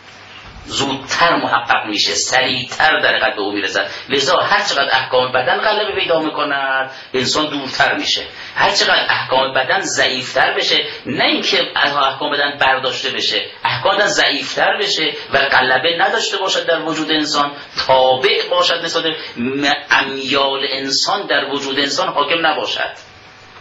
زودتر محقق میشه، سریعتر در حقیقت به او میرسد. لذا هر چقدر احکام بدن غلبه پیدا میکند، انسان دورتر میشه. هر چقدر احکام بدن ضعیفتر بشه، نه اینکه احکام بدن برداشته بشه، احکام بدن ضعیفتر بشه و غلبه نداشته باشد در وجود انسان، تابع باشد نسبت امیال انسان در وجود انسان حاکم نباشد.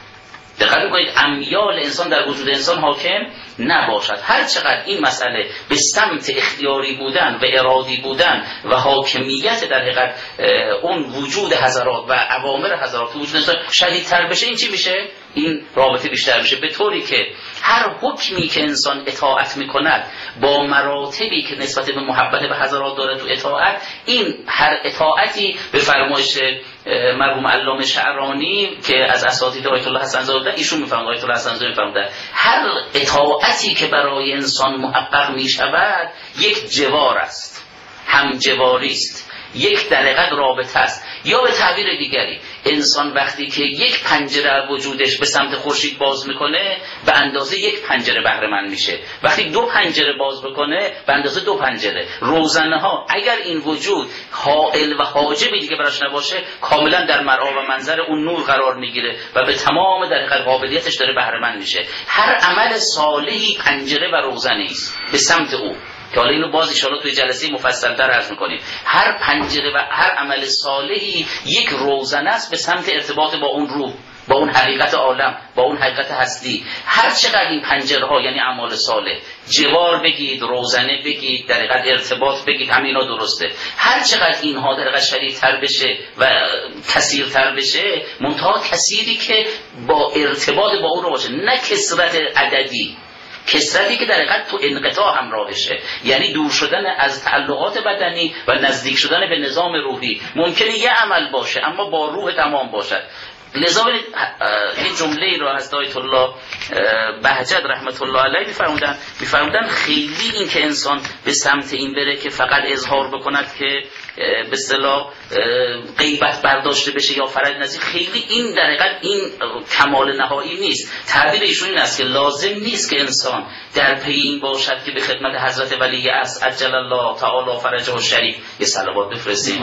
دقت کنید، امیال انسان در وجود انسان حاکم نباشد. هر چقدر این مسئله به سمت اختیاری بودن و ارادی بودن و حاکمیت در حقیقت اون وجود حضرات و اوامر حضرات وجود انسان شدیدتر بشه، این چی میشه؟ این رابطه بیشتر میشه، به طوری که هر حکمی که انسان اطاعت میکند با مراتبی که نسبت به محبت به حضرات داره تو اطاعت، این هر اطاعتی به فرمایش مرحوم علامه شعرانی که از اساتید آیت الله حسن زاده ایشون میفهمند، آیت الله حسن زاده میفهمند، هر اطاعتی که برای انسان محقق میشود یک جوار است، هم جواری است، یک در حقیقت رابطه است. یا به تعبیر دیگری، انسان وقتی که یک پنجره وجودش به سمت خورشید باز میکنه، به اندازه یک پنجره بهره مند میشه. وقتی دو پنجره باز بکنه، به اندازه دو پنجره. روزنه ها اگر این وجود حائل و حاجبی دیگه براش نباشه، کاملا در مرعا و منظر اون نور قرار میگیره و به تمام در حقیقت قابلیتش داره بهره مند میشه. هر عمل صالحی پنجره و روزنه است به سمت او، که حالا اینو باز ان شاءالله توی جلسه مفصل‌تر عرض می‌کنیم. هر پنجره و هر عمل صالحی یک روزنه است به سمت ارتباط با اون روح، با اون حقیقت عالم، با اون حقیقت هستی. هر چقدر این پنجره ها یعنی اعمال صالح، جوار بگید، روزنه بگید، در حقیقت ارتباط بگید، همینا درسته. هر چقدر اینها در حقیقت شدیدتر بشه و کثیرتر بشه، منتها کثیری که با ارتباط با اون رو باشه، نه کثرت عددی، کثرتی که در حقیقت تو انقطاع همراهشه، یعنی دور شدن از تعلقات بدنی و نزدیک شدن به نظام روحی. ممکنه یه عمل باشه اما با روح تمام باشد. لذا این جمله را از آیت الله بهجت رحمت الله علیه می‌فرمودن می‌فرمودن خیلی این که انسان به سمت این بره که فقط اظهار بکند که به اصطلاح غیبت برداشته بشه یا فرج نزدیک، خیلی این در حقیقت این کمال نهایی نیست. تعبیر ایشون این است که لازم نیست که انسان در پی این باشد که به خدمت حضرت ولی اصل عجل الله تعالی فرجه الشریف یه صلوات بفرستیم.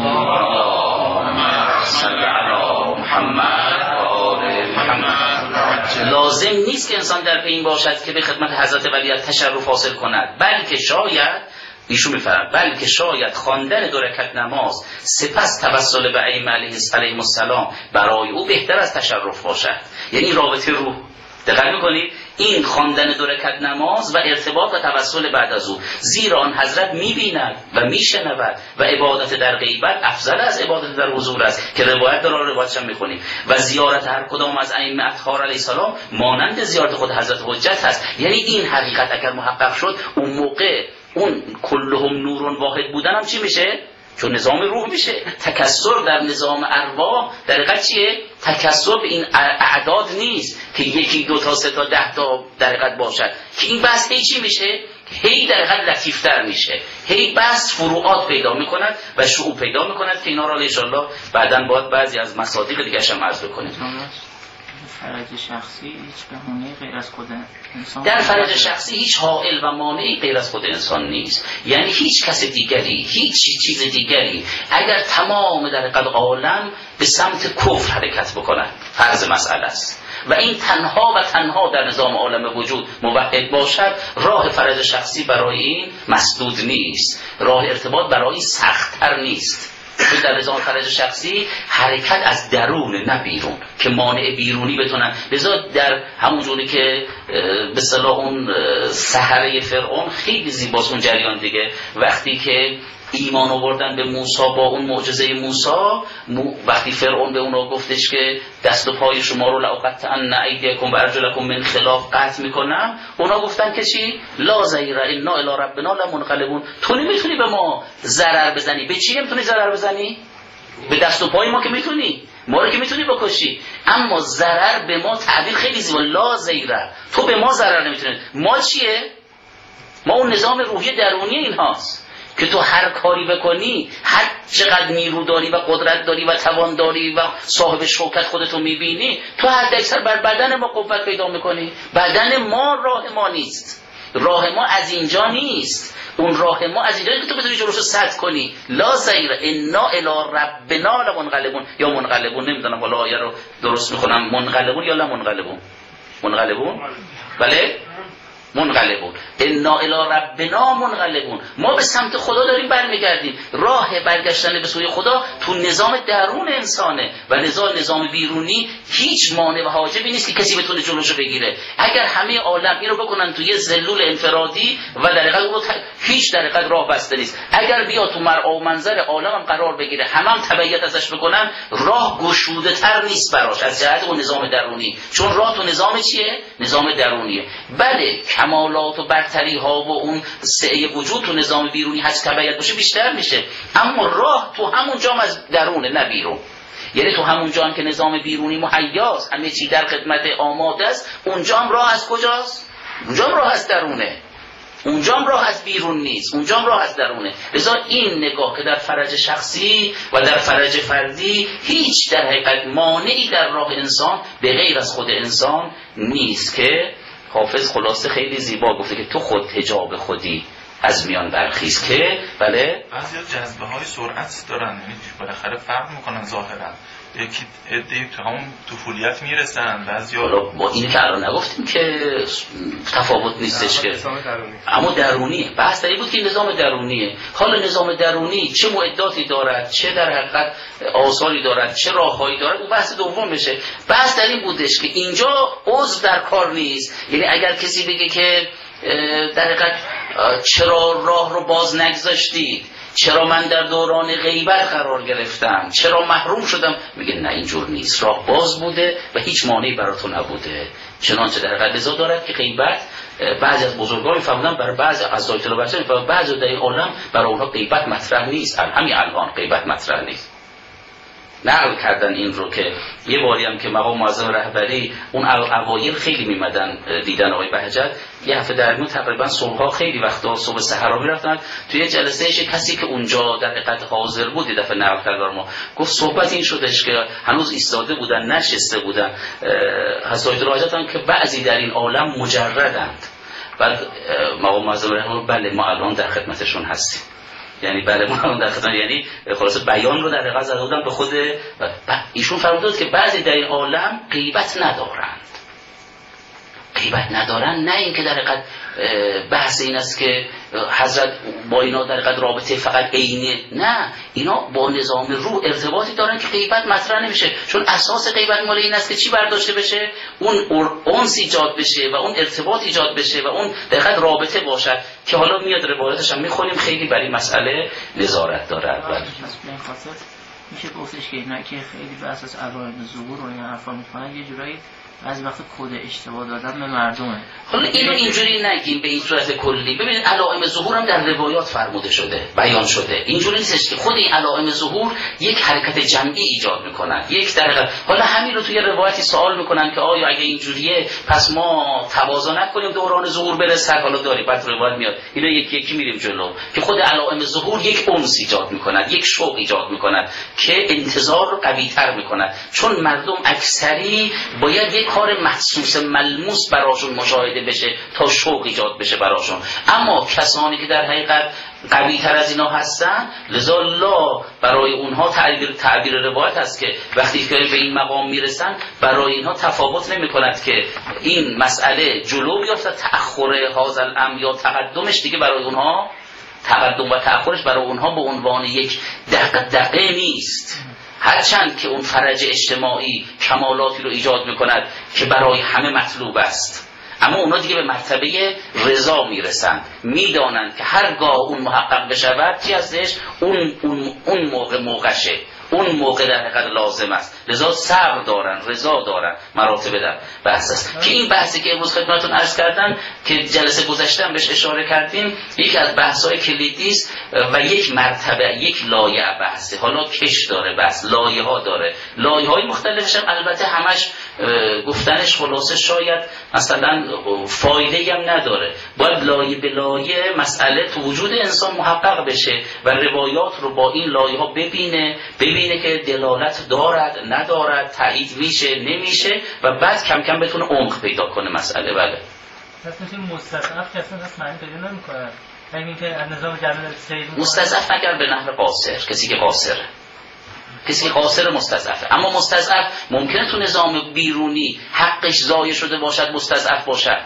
اللهم صل علی محمد و آل محمد. لازم نیست که انسان در پی این باشد که به خدمت حضرت ولی تشرف حاصل کند، بلکه شاید ایشون میفرماید بلکه شاید خواندن دو رکعت نماز سپس توسل به ائمه علیهم السلام برای او بهتر از تشرف باشد. یعنی رابطه روح. دقت میکنید؟ این خواندن دو رکعت نماز و ارتباط و توسل بعد از او، زیرا آن حضرت میبیند و میشنود و عبادت در غیبت افضل از عبادت در حضور است که روایت داره، روایتش هم میخونیم. و زیارت هر کدام از ائمه اطهار علیه السلام مانند زیارت خود حضرت حجت هست. یعنی این حقیقت اگر محقق شد، اون موقع اون کلهم نورون واحد بودن هم چی میشه؟ چون نظام روح میشه. تکثر در نظام ارواح در حقیقت چیه؟ تکثر به این اعداد نیست که یکی دو تا سه تا ده تا در حقیقت باشد، که این بحث هی چی میشه؟ هی در حقیقت لطیفتر میشه، هی بحث فروعات پیدا میکند و شعوع پیدا میکند که اینا را ان شاءالله بعداً باید بعضی از مصادیق دیگه هم عرض بکنیم. فرج شخصی هیچ بهونه غیر از خود انسان در فرج شخصی هیچ حائل و مانعی غیر از خود انسان نیست. یعنی هیچ کس دیگری، هیچ چیز دیگری اگر تمام در حقیقت عالم به سمت کفر حرکت بکنن، فرض مسئله است و این تنها و تنها در نظام عالم وجود موحد باشد، راه فرج شخصی برای این مسدود نیست، راه ارتباط برای این سخت‌تر نیست. چون در نظام فرج شخصی حرکت از درون نه بیرون که مانع بیرونی بتونن. لذا در همون جوری که به اصطلاح اون سحره فرعون خیلی زیباست اون جریان دیگه، وقتی که ایمان آوردن به موسی با اون معجزه موسی، وقتی فرعون به اونا گفتش که دست و پای شما رو لأقطعن ایدیکم و ارجلکم من خلاف قطع میکنم، اونا گفتن که چی؟ لا ضیر انا الی ربنا لمنقلبون. تو نمیتونی به ما ضرر بزنی. به چی نمیتونی ضرر بزنی؟ به دست و پای ما که میتونی، ما رو که میتونی بکشی، اما ضرر به ما تعبیر خیلی زیبا، لا ضیر، تو به ما ضرر نمیتونی. ما چیه؟ ما اون نظام روحی درونی اینهاست که تو هر کاری بکنی، هر چقدر نیرو داری و قدرت داری و توان داری و صاحب شوکت خودتو میبینی، تو حد اکثر بر بدن ما قوت پیدا میکنی. بدن ما راه ما نیست، راه ما از اینجا نیست، اون راه ما از اینجا که تو بتونی جلوشو سد کنی. لا ضیر انا الی ربنا لمنقلبون یا منقلبون، نمیدونم والا آیه رو درست میخونم، منقلبون یا لمنقلبون؟ منقلبون؟ بله؟ منقلبون. انا الی ربنا منقلبون. ما به سمت خدا داریم برمیگردیم. راه برگشتن به سوی خدا تو نظام درون انسانه و نظام نظام بیرونی هیچ مانع و حاجبی نیست که کسی بتونه جلوشو بگیره. اگر همه عالم اینو بکنن تو یه زلول انفرادی و در حقیقت اون هیچ در حقیقت راه بسته نیست. اگر بیا تو مرعا و منظر عالم هم قرار بگیره، همه هم تبعیت ازش بکنن، راه گشوده تر نیست براش از جهت اون نظام درونی، چون راه تو نظام چیه؟ نظام درونیه. بله کمالات و برتری ها و اون سعی وجود تو نظام بیرونی هست تبعیت باشه بیشتر میشه، اما راه تو همون جام از درونه نه بیرون. یعنی تو همون جام که نظام بیرونی مهیاست، همه چی در خدمت آماده است، اونجا هم راه از کجاست؟ اونجا هم راه از درونه، اونجا هم راه از بیرون نیست، اونجا هم راه از درونه. لذا این نگاه که در فرج شخصی و در فرج فردی هیچ در حقیقت مانعی در راه انسان به غیر از خود انسان نیست که حافظ خلاصه خیلی زیبا گفته که تو خود حجاب خودی از میان برخیز که بله بعضی از جذبه های سرعت دارن، یعنی بالاخره فرق میکنن ظاهرا، یکی عده‌ای تو همون طفولیت میرسن، بعضیا حالا با اینی که الان نگفتیم که تفاوت نیستش که اما درونیه. بحث این بود که نظام درونیه. حالا نظام درونی چه معداتی دارد، چه در حقیقت آثاری دارد، چه راههایی دارد، اون بحث دوم بشه. بحث در این بودش که اینجا عضو در کار نیست. یعنی اگر کسی بگه که در حقیقت چرا راه رو باز نگذاشتید، چرا من در دوران غیبت قرار گرفتم، چرا محروم شدم، میگه نه اینجور نیست، راه باز بوده و هیچ مانعی برای تو نبوده. چنانچه در حقیقت لذا دارد که غیبت بعضی از بزرگان میفهمدن برای بعضی از دایره بچه و بعضی در این عالم برای اونها غیبت مطرح نیست. همین الان غیبت مطرح نیست. نقل کردن این رو که یه باری هم که مقام معظم رهبری اون اوایل خیلی میمدن دیدن آقای بهجت، یه هفته در میون تقریبا صبح‌ها خیلی وقتا صبح سحرا میرفتن توی یه جلسه، کسی که اونجا در حقیقت حاضر بود یه دفعه نقل کرد ما گفت صحبت این شدش که هنوز ایستاده بودن نشسته بودن حضرت راجت هم که بعضی در این عالم مجردند. بعد مقام معظم رهبری بله ما الان در خدمتشون هستیم، یعنی بله ما الان در خدمت، یعنی خلاصه بیان رو در حقیقت زده بودن به خود ایشون. فرمود که بعضی در این عالم غیبت ندارند. غیبت ندارن نه اینکه در حقیقت بحث این است که حضرت با اینا در حقیقت رابطه فقط عینی، نه، اینا با نظام روح ارتباطی دارن که غیبت مطرح نمیشه، چون اساس غیبت مال این است که چی برداشته بشه؟ اون انس ایجاد بشه و اون ارتباط ایجاد بشه و اون در حقیقت رابطه باشد که حالا میاد روایتش هم میخونیم، خیلی برای مسئله نظارت داره. میشه گفتش که اینا که خیلی بحث از علائم ظهور و این حرفا میکنن یه جورایی بعضی وقت کد اشتباه دادن به مردمه. حالا اینو اینجوری نگیم به این صورت کلی. ببینید علائم ظهور هم در روایات فرموده شده، بیان شده. اینجوری نیستش که خود این علائم ظهور یک حرکت جمعی ایجاد میکنن. یک دقیقه حالا همین رو توی روایتی سوال میکنن که آیا اگه اینجوریه پس ما تواضع نکنیم دوران ظهور برسه؟ حالا داری بعد روایت میاد اینا یکی یکی میریم جلو که خود علائم ظهور یک انس ایجاد میکنن، یک شوق ایجاد میکنن که انتظار رو قوی تر میکنن، چون مردم اکثری باید یک کار محسوس ملموس براشون مشاهده بشه تا شوق ایجاد بشه براشون. اما کسانی که در حقیقت قوی تر از اینا هستن، لذا لا برای اونها تعبیر تعبیر روایت است که وقتی که به این مقام میرسن برای اینها تفاوت نمی کند که این مسئله جلو بیفته، تأخر هذا الامر یا تقدمش دیگه برای اونها، تقدم و تأخرش برای اونها به عنوان یک دغدغه نیست، هرچند که اون فرج اجتماعی کمالاتی رو ایجاد میکند که برای همه مطلوب است، اما اونا دیگه به مرتبه رضا میرسن، میدانند که هرگاه اون محقق بشود چی هستش، اون اون اون موقع موقعشه، اون موقع در حقیقت لازم است، لذا صبر دارن، رضا دارن، مراتب در بحث است. که این بحثی که امروز خدمتتون عرض کردم که جلسه گذشته هم بهش اشاره کردیم، یکی از بحث‌های کلیدی است و یک مرتبه، یک لایه بحثه. حالا کش داره بحث، لایه‌ها داره، لایه‌های مختلفش هم البته همش گفتنش خلاصه شاید مثلا فایده‌ای هم نداره. باید لایه به لایه مسئله تو وجود انسان محقق بشه و روایات رو با این لایه‌ها ببینه، ببینه که دلالت دارد ندارد، تایید میشه نمیشه و بعد کم کم بتونه عمق پیدا کنه مسئله. بله پس میشه مستضعف کسی هست معنی پیدا نمی‌کنه. یعنی اینکه از نظام جمعیت سیر مستضعف نگر به نحو قاصر، کسی که قاصره، کسی که قاصر مستضعفه. اما مستضعف ممکنه تو نظام بیرونی حقش ضایع شده باشد، مستضعف باشد.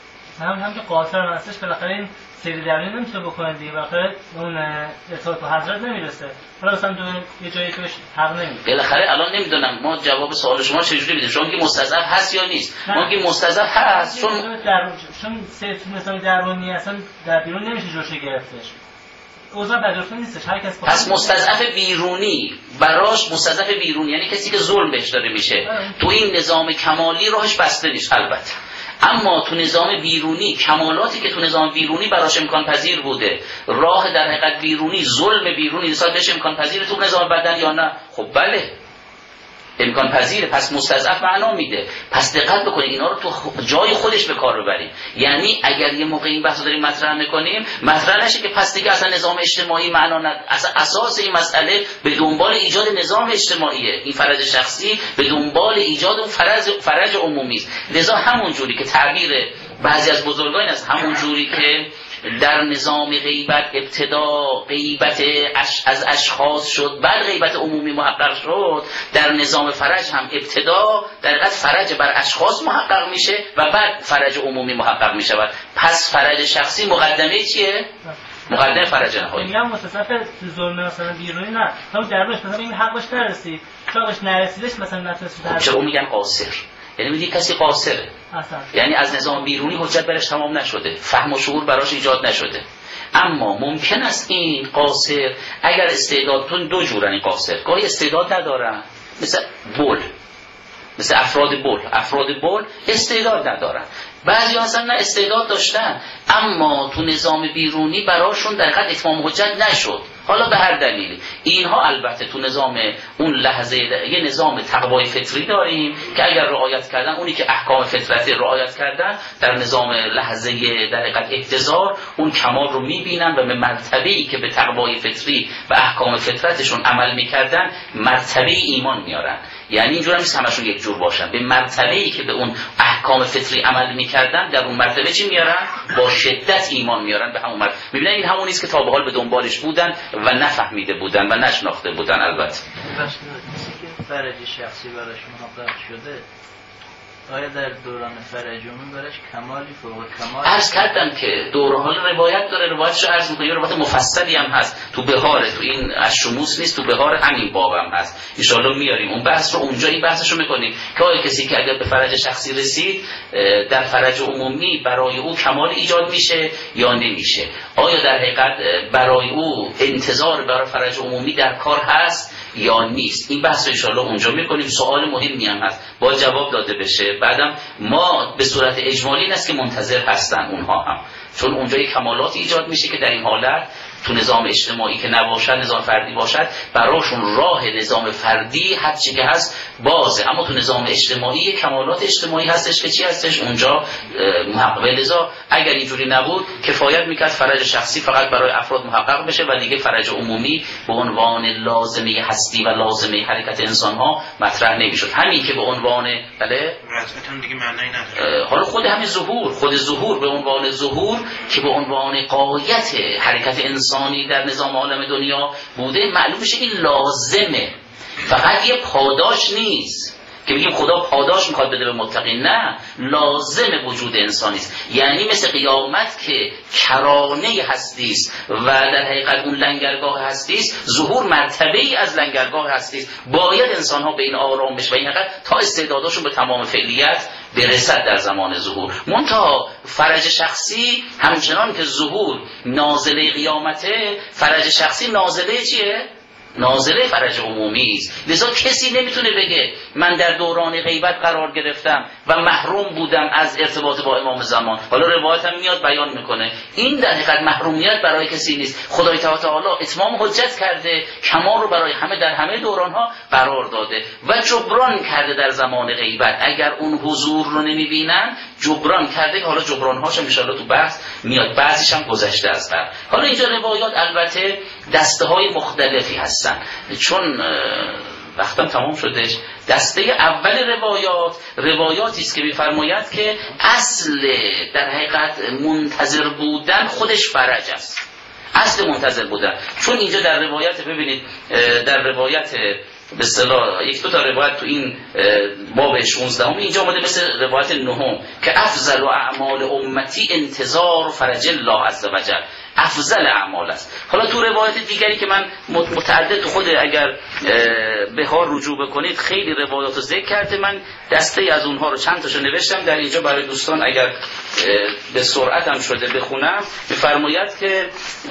هم هم که قاصر هستش بالاخره این سیر درونی نمیشه بکنه دیگه، بالاخره اون اطاعت به حضرت نمیرسه. حالا مثلا تو یه جایی توش حق نمیده. بالاخره الان نمیدونم ما جواب سوال شما چجوری بدیم. شما میگید مستضعف هست یا نیست؟ ما میگیم مستضعف هست چون در چون سیر نظام درونی اصلا در بیرون نمیشه جوشه گرفتش. اوضاع بدرفته نیستش، هر کس پس مستضعف بیرونی براش مستضعف بیرونی یعنی کسی که ظلم بهش داره میشه. تو این نظام کمالی راهش بسته نیست البته، اما تو نظام بیرونی کمالاتی که تو نظام بیرونی براش امکان پذیر بوده، راه در حقیقت بیرونی، ظلم بیرونی نسبت بهش امکان پذیر تو نظام بدن یا نه؟ خب بله امکان پذیره، پس مستضعف معنا میده. پس دقت بکنید اینا رو تو جای خودش به کار ببریم. یعنی اگر یه موقع این بحث رو داریم مطرح میکنیم، مطرح نشه که پس دیگه اصلا نظام اجتماعی معنا نداره. اصلا اساس این مسئله به دنبال ایجاد نظام اجتماعیه، این فرج شخصی به دنبال ایجاد اون فرج فرج عمومی است. لذا همون جوری که تعبیر بعضی از بزرگان است، همون جوری که در نظام غیبت ابتدا غیبت اش از اشخاص شد بعد غیبت عمومی محقق شد، در نظام فرج هم ابتدا در حقیقت فرج بر اشخاص محقق میشه و بعد فرج عمومی محقق میشه. پس فرج شخصی مقدمه چیه؟ مقدمه فرج نهایی. میگم متصف ظلم مثلا بیرونی نه، همون درونش مثلا این حقش نرسید، حقش نرسیدش مثلا نتونست. چرا میگن قاصر؟ یعنی میگه کسی قاصره، یعنی از نظام بیرونی حجت برش تمام نشده، فهم و شعور براش ایجاد نشده. اما ممکن است این قاصر اگر استعدادتون دو جورن، این قاصر گاهی استعداد ندارن، مثل بول، مثل افراد بول، افراد بول استعداد ندارن. بعضی اصلا نه استعداد داشتن اما تو نظام بیرونی براشون در حقیقت اتمام حجت نشد، حالا به هر دلیلی. اینها البته تو نظام اون لحظه یه نظام تقوای فطری داریم که اگر رعایت کردن، اونی که احکام فطرتی رعایت کردن در نظام لحظه در حقیقت احتضار اون کمال رو میبینن و به مرتبه‌ای که به تقوای فطری و احکام فطرتشون عمل میکردن مرتبه ایمان میارن. یعنی اینجور هم نیست همشون یک جور باشن، به مرتبه‌ای که به اون احکام فطری عمل میکردن در اون مرتبه چی میارن؟ با شدت ایمان میارن به همون مرتبه. میبینن این همون نیست که تا به حال به دنبالش بودن و نفهمیده بودن و نشناخته بودن. البته که فرج شخصی براش محقق شده، آیا در دوران فرج عمومی براش کمالی فوق کمال؟ عرض کردم که دوران روایت داره، روایتشو عرض میکنه، روایت مفصلی هم هست تو بهاره، تو این از شموس نیست، تو بهار همین بابم هست، ان شاءالله میاریم اون بحث رو اونجا، این بحثشو میکنیم که آیا کسی که اگر به فرج شخصی رسید در فرج عمومی برای او کمال ایجاد میشه یا نمیشه، آیا در حقیقت برای او انتظار برای فرج عمومی در کار هست یا نیست. این بحث رو ان شاءالله اونجا میکنیم. سوال مهمی هم هست با جواب داده بشه. بعدم ما به صورت اجمالی این است که منتظر هستن اونها هم، چون اونجا یک کمالات ایجاد میشه که در این حالت تو نظام اجتماعی که نباشد، نظام فردی باشد، براشون راه نظام فردی هر چی که هست بازه. اما تو نظام اجتماعی کمالات اجتماعی هستش که چی هستش اونجا محقق. لذا اگر اینجوری نبود کفایت میکرد فرج شخصی فقط برای افراد محقق بشه و دیگه فرج عمومی به عنوان لازمه هستی و لازمه حرکت انسان ها مطرح نمیشد. همین که به عنوان بله رضایتون دیگه معنی نداره. حالا خود همین ظهور، خود ظهور به عنوان ظهور که به عنوان غایت حرکت انسانی در نظام عالم دنیا بوده، معلوم میشه این لازمه، فقط یه پاداش نیست که بگیم خدا پاداش میخواد بده به متقین. نه، لازم وجود انسانی است. یعنی مثل قیامت که کرانه هستی است و در حقیقت اون لنگرگاه هستی است، ظهور مرتبه ای از لنگرگاه هستی است. باید انسان ها به این آرام بشه و این حقیقت تا استعداداشون به تمام فعلیت برسد در زمان ظهور. منتها فرج شخصی همچنان که ظهور نازله قیامته، فرج شخصی نازله چیه؟ نازله فرج عمومی است. لذا کسی نمیتونه بگه من در دوران غیبت قرار گرفتم و محروم بودم از ارتباط با امام زمان. حالا روایت هم میاد بیان میکنه این در حقیقت محرومیت برای کسی نیست. خدای تعالی اتمام حجت کرده، کمال رو برای همه در همه دوران ها قرار داده و جبران کرده در زمان غیبت. اگر اون حضور رو نمیبینن جبران کرده. حالا جبران هاش ان شاء الله تو بحث میاد، بعضیش هم گذشته است. حالا اینجا روایات البته دسته های مختلفی هست، چون وقتم تمام شدش. دسته اول روایات روایاتی است که می‌فرماید که اصل در حقیقت منتظر بودن خودش فرج است. اصل منتظر بودن، چون اینجا در روایت ببینید در روایت به اصطلاح یک دو تا روایت تو این باب شانزده هم اینجا اومده مثل روایت نهم که افضل اعمال امتی انتظار فرج الله عز وجل. افضل اعمال است. حالا تو روایت دیگری که من متعدد تو خود اگر به ها رجوع بکنید خیلی روایات رو ذکر کرده، من دسته از اونها رو چند تاشو نوشتم در اینجا برای دوستان اگر به سرعت هم شده بخونم. می‌فرماید که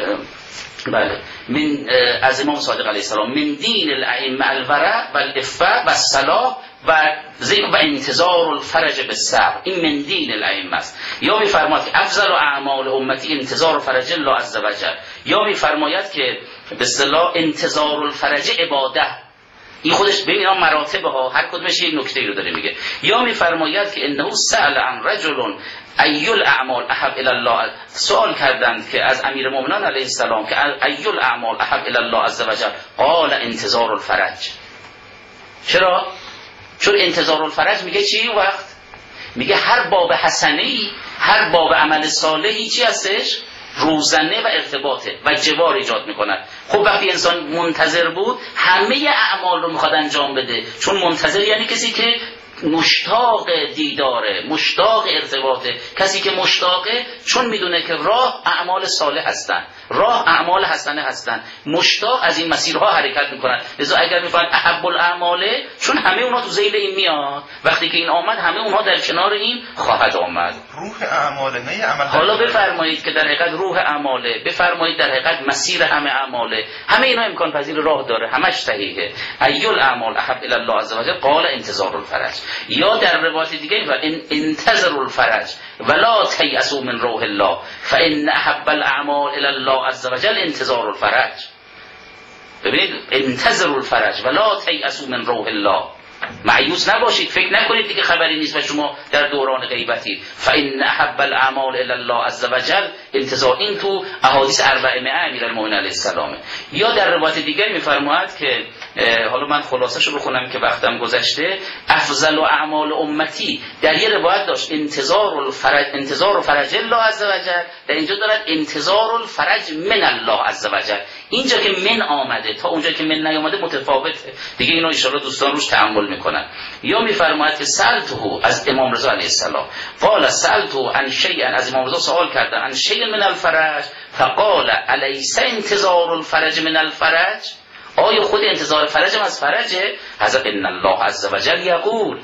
بله من از امام صادق علیه السلام من دین الائمه الورع و العفه و الصلاح و و انتظار الفرج بالصبر. این من دین الائمه است. یا می‌فرماید که افضل اعمال امتی انتظار فرج الله عز وجل. یا می‌فرماید که به اصطلاح انتظار الفرج عباده. این خودش ببین اینا مراتب ها، هر کدومش یک نکته رو داره میگه. یا می‌فرماید که انه سأل عن رجل ای الاعمال احب الی الله، سوال کردند که از امیرالمومنین علیه السلام که ای الاعمال احب الی الله عز وجل، قال انتظار الفرج. چرا؟ چون انتظار الفرج میگه چی وقت؟ میگه هر باب حسنه‌ای، هر باب عمل صالحی چی هستش؟ روزنه و ارتباطه و جوار ایجاد میکند. خب وقتی انسان منتظر بود همه اعمال رو میخواد انجام بده، چون منتظر یعنی کسی که مشتاق دیداره، مشتاق ارتباطه. کسی که مشتاقه چون میدونه که راه اعمال صالح هستن، راه اعمال حسنه هستن، مشتاق از این مسیرها حرکت میکنن. لذا اگر میفهمن احب الاعماله، چون همه اونها تو ذیل این میاد، وقتی که این آمد همه اونها در کنار این خواهد آمد. روح اعماله نه عمل. حالا بفرمایید که در حقیقت روح اعماله، بفرمایید در حقیقت مسیر همه اعماله، همه اینا امکان پذیر راه داره، همش صحیحه. ایل اعمال احب الی الله عز وجل قال انتظار الفرج. یا در روایت دیگه میگه ان انتظروا الفرج ولا تیأسوا من روح الله فان احب الاعمال الی الله عز وجل انتظار الفرج. ببینید انتظروا الفرج ولا تیأسوا من روح الله، مایوس نباشید، فکر نکنید دیگه خبری نیست و شما در دوران غیبتید. فان احب الاعمال الی الله عز وجل انتظار. این تو احادیث اربعه امیرالمومنین علیه السلام. یا در روایت دیگه میفرماید که حالا من خلاصه‌شو بخونم که وقتم گذشته، افضل اعمال امتی در یه روایت داشت انتظار الفرج، انتظار فرج الله عز وجل، در اینجا دارد انتظار الفرج من الله عز وجل. اینجا که من آمده تا اونجا که من نیامده متفاوته دیگه. اینو ان شاء الله دوستان روش تأمل میکنن. یا میفرماید که سألته از امام رضا علیه السلام، قال سألته عن شیء، از امام رضا سوال کرده عن شیء من الفرج فقال الیس انتظار الفرج من الفرج. آیا خود انتظار فرج هم از فرجه؟ حضرت ان الله عز وجل یقول،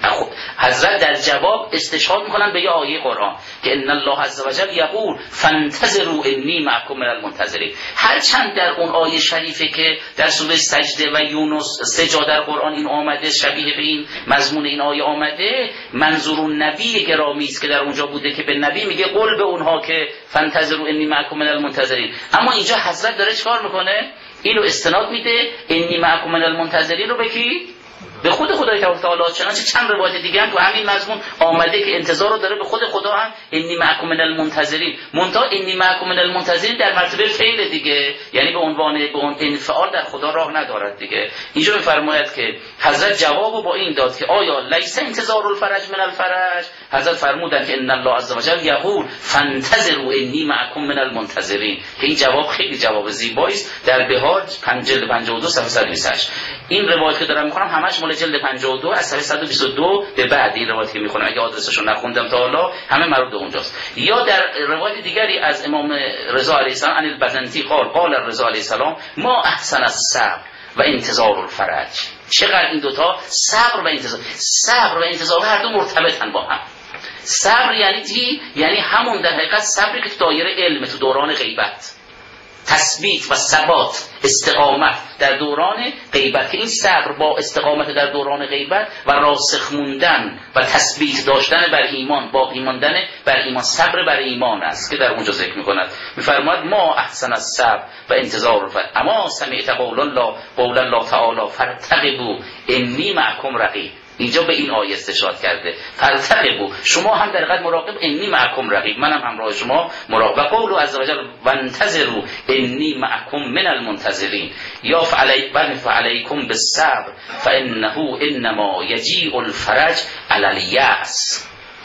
حضرت در جواب استشهاد میکنن به یه آیه قرآن که ان الله عز وجل یقول فانتظروا انی معکم من المنتظرین. هرچند در اون آیه شریفه که در سوره سجده و یونس سجا در قرآن این آمده، شبیه به این مضمون این آیه آمده، منظور اون نبی گرامی است که در اونجا بوده که به نبی میگه قول به اونها که فانتظروا انی معکم من المنتظرین. اما اینجا حضرت داره چیکار میکنه؟ اینو استناد میده انی معکم من المنتظرین رو به کی؟ به خود خدای تعالی. چنانچه چند روایت دیگه هم تو همین مضمون آمده که انتظار رو داره به خود خدا هم انی معکم من المنتظرین. منتها انی معکم من المنتظرین در مرتبه فعل دیگه، یعنی به عنوان به اون انفعال در خدا راه ندارد دیگه. اینجا میفرماید که حضرت جوابو با این داد که آیا لیس انتظار الفرج من الفرج؟ حضرت فرمودن که ان الله عز وجل یقول فانتظروا انی معکم من المنتظرین، که این جواب خیلی جواب زیبایی است. در بهار جلد پنجاه و دو صفحه صد و بیست و هشت این روایت که دارم میخونم همش مال جلد پنجاه و دو از صفحه صد و بیست و دو به بعد. این روایتی که میخونم اگه آدرسشو نخوندم تا حالا همه مربوط به اونجاست. یا در روایت دیگری از امام رضا علیه السلام عن البزنطی قال قال الرضا علیه السلام ما احسن الصبر و انتظار الفرج. چقدر این دوتا صبر و انتظار، صبر و انتظار هر دو مرتبطن با هم. صبر یعنی چی؟ یعنی همون در حقیقت صبری که تو دایره علم، تو دوران غیبت، تثبیت و ثبات، استقامت در دوران غیبت، که این صبر با استقامت در دوران غیبت و راسخ موندن و تثبیت داشتن بر ایمان، باقی ماندن بر ایمان، صبر بر ایمان است که در اونجا ذکر می‌کند. می‌فرماید ما احسن الصبر و انتظار الفرج اما سمعت قول الله قول الله تعالی فارتقبوا انی معکم رقیب. اینجا به این آیه استشهاد کرده، فارتقبوا، شما هم در حقیقت مراقب، انی معکم رقیب، منم همراه شما مراقب. و قول عز وجل وانتظروا انی معکم من المنتظرین. یا فعلی بل فعلیکم بالصبر فانه انما یجیء الفرج علی الیأس.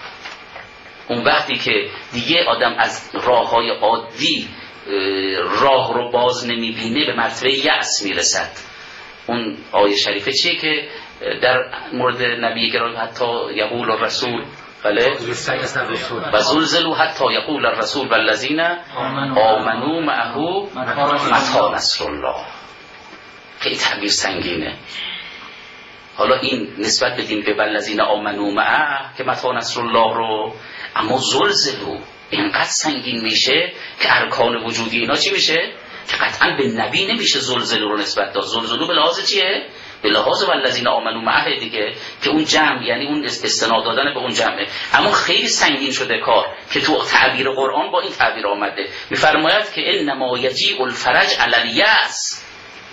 اون وقتی که دیگه آدم از راههای عادی راه رو باز نمیبینه به مرتبه یأس میرسد. اون آیه شریفه چیه که در مورد نبی گرامی حتی یقول الرسول بله و زلزلوا حتی یقول الرسول والذین آمنوا معه متی نصر الله. خیلی تعبیر سنگینه. حالا این نسبت بدیم به والذین آمنوا معه که متی نصر الله رو، اما زلزلوا اینقدر سنگین میشه که ارکان وجودی اینا چی میشه؟ که قطعا به نبی نمیشه زلزلو رو نسبت داد. زلزلو به لحاظ چیه؟ به لحاظ والذین آمنوا معه دیگه، که اون جمع یعنی اون استناد دادن به اون جمعه. اما خیلی سنگین شده کار که تو تعبیر قرآن با این تعبیر آمده. میفرماید که انما یجیء الفرج علی الیأس،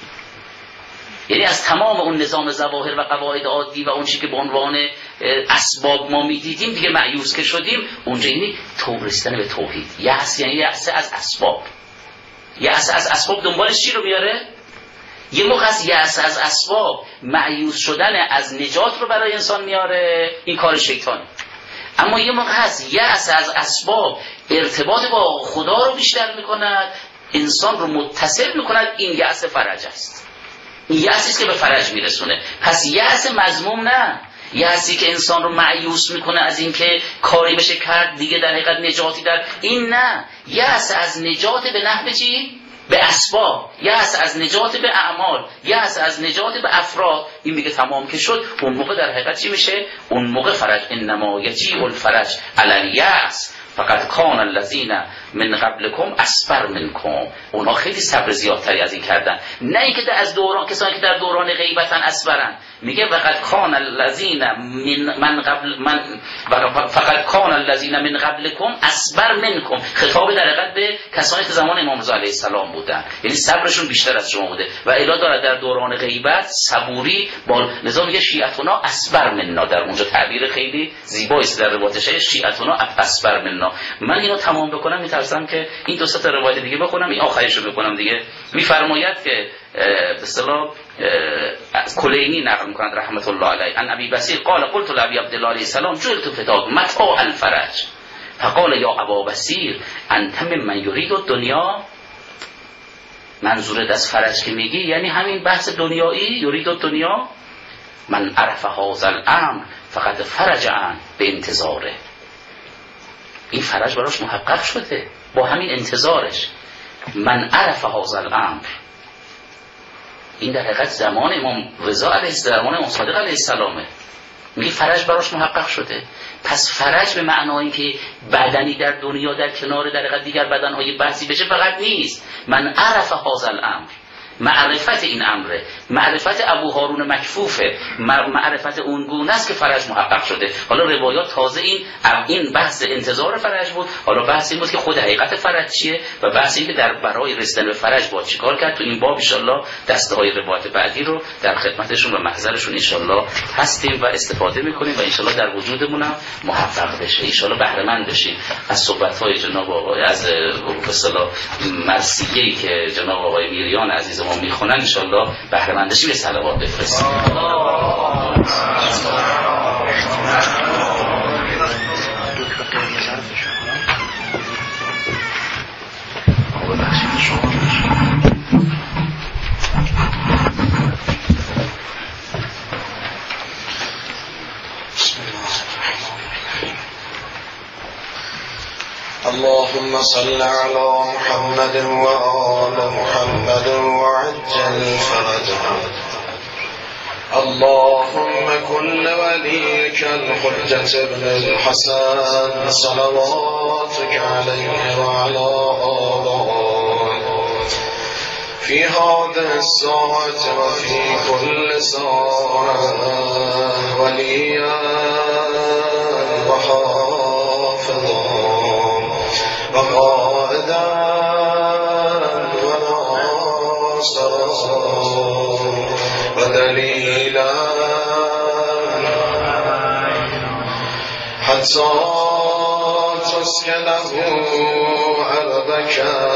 یعنی از تمام اون نظام ظواهر و قواعد عادی و اون چیزی که به عنوان اسباب ما میدیدیم دیگه مایوس که شدیم، اونجا یعنی توبرستن به توحید. یأس یعنی یأس از اسباب. یأس از اسباب دنبالش چی رو میاره؟ یه موقع از یأس از اسباب مایوس شدن از نجات رو برای انسان میاره، این کار شیطانه. اما یه موقع هست یأس از اسباب ارتباط با خدا رو بیشتر میکند، انسان رو متصل میکند، این یأس فرج است. این یأسی که به فرج میرسونه. پس یأس مذموم نه، یأسی که انسان رو مایوس میکنه از اینکه کاری بشه کرد دیگه در حقیقت نجاتی در این نه. یأس از نجات به نحو چی؟ به اسباب، یأس از نجات به اعمال، یأس از نجات به افراد. این میگه تمام که شد، اون موقع در حقیقت چی میشه؟ اون موقع فرج انما یجیء الفرج علی الیأس فقد کان الذین من قبلکم اصبر منکم. اونها خیلی صبر زیادتری از این کردن، نه اینکه از دوران کسانی که در دوران غیبتن اصبرن. میگه فقد کان الذین من من قبل من فقد کان الذین من قبلکم اصبر منکم. خطاب در حقیقت به کسانی که زمان امام رضا علیه السلام بودن، یعنی صبرشون بیشتر از شما بوده. و الا داره در دوران غیبت صبوری با نظام میگه شیعتنا اصبر مننا، در اونجا تعبیر خیلی زیبایی است در روایت شیعتنا اصبر مننا. من اینو تمام بکنم میترسم که این دو سه تا روایت دیگه بخونم، این آخرشو بکنم دیگه. میفرماید که به اصطلاح کلینی نقل می‌کند رحمت الله علیه ان ابی بصیر قال قلت لابی عبدالله علیه السلام جئت فداک متى الفرج فقال یا ابا بصیر انت ممن یرید الدنیا. منظورت از فرج که میگی یعنی همین بحث دنیایی، یرید الدنیا. من عرف هذا الامر فقد فرج عن به انتظاره. این فرج براش محقق شده با همین انتظارش. من عرف هذا الامر، این در حقیقت زمان امام رضا علیه السلام، زمان امام صادق علیه السلامه. میگه فرج براش محقق شده. پس فرج به معنای که بدنی در دنیا در کنار در حقیقت دیگر بدنهای بحثی بشه فقط نیست. من عرف هذا الامر، معرفت این امره، معرفت ابو هارون مکفوفه، معرفت اون گونه است که فرج محقق شده. حالا روایات تازه این این بحث انتظار فرج بود، حالا بحث این بود که خود حقیقت فرج چیه و بحث این که در برای رسیدن به فرج باید چیکار کرد. تو این باب ان شاءالله دسته های روایات بعدی رو در خدمتشون و محضرشون ان شاءالله هستیم و استفاده میکنیم و ان شاءالله در وجودمون هم محقق بشه، ان شاءالله بهره مند بشیم از صحبت های جناب آقای از به اصطلاح مرثیه‌ای که جناب آقای میریان عزیز ما میخونن. ان شاءالله بهره مند بشیم. صلوات بفرستیم. اللهم صل على محمد وآل محمد وعجل فرجهم. اللهم كن وليك الحجة ابن الحسن صلواتك عليه وعلى آله في هذه الساعة وفي كل ساعة وليا وحافظا وقائدا وناصرا ودليلا حتى تسكنه أرضك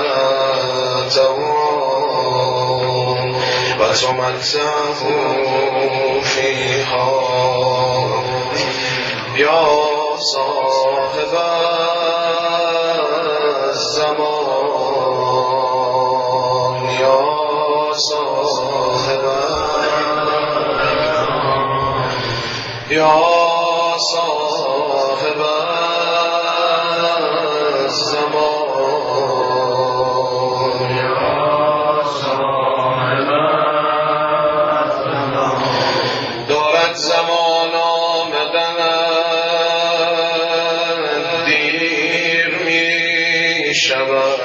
وتمتعه فيها يا صاحب الزمان يا صاحب يا صاحب الزمان يا صاحب الزمان. دارد زمان آمدن دیر می شود،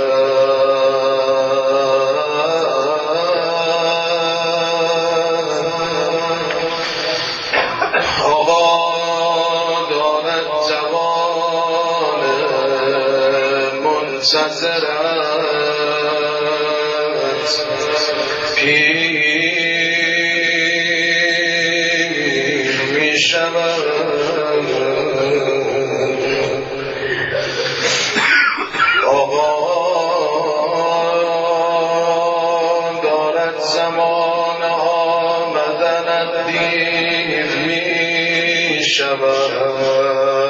منتظرت پیر می شود. آقا دارد زمان آمدن دیر می شود.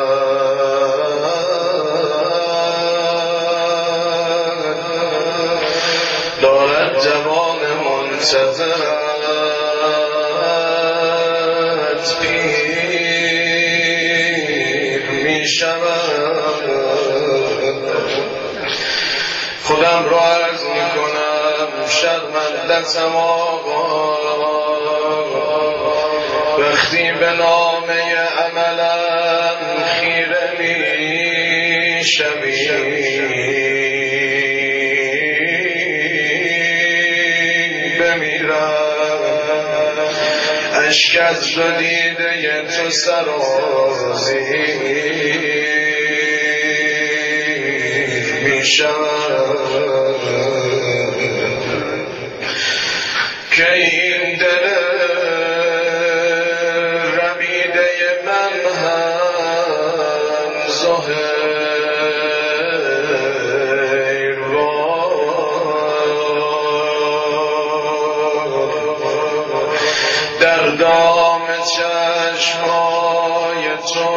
جوان منتظرت پیر می شود. خودم را عرض می کنم شرمندتم آقا، وقتی به نامه عملم خیره می شوی. اشک از دو دیده تو سرازی می شود که این دل رمیده من هم زهیر در دام چشمای تو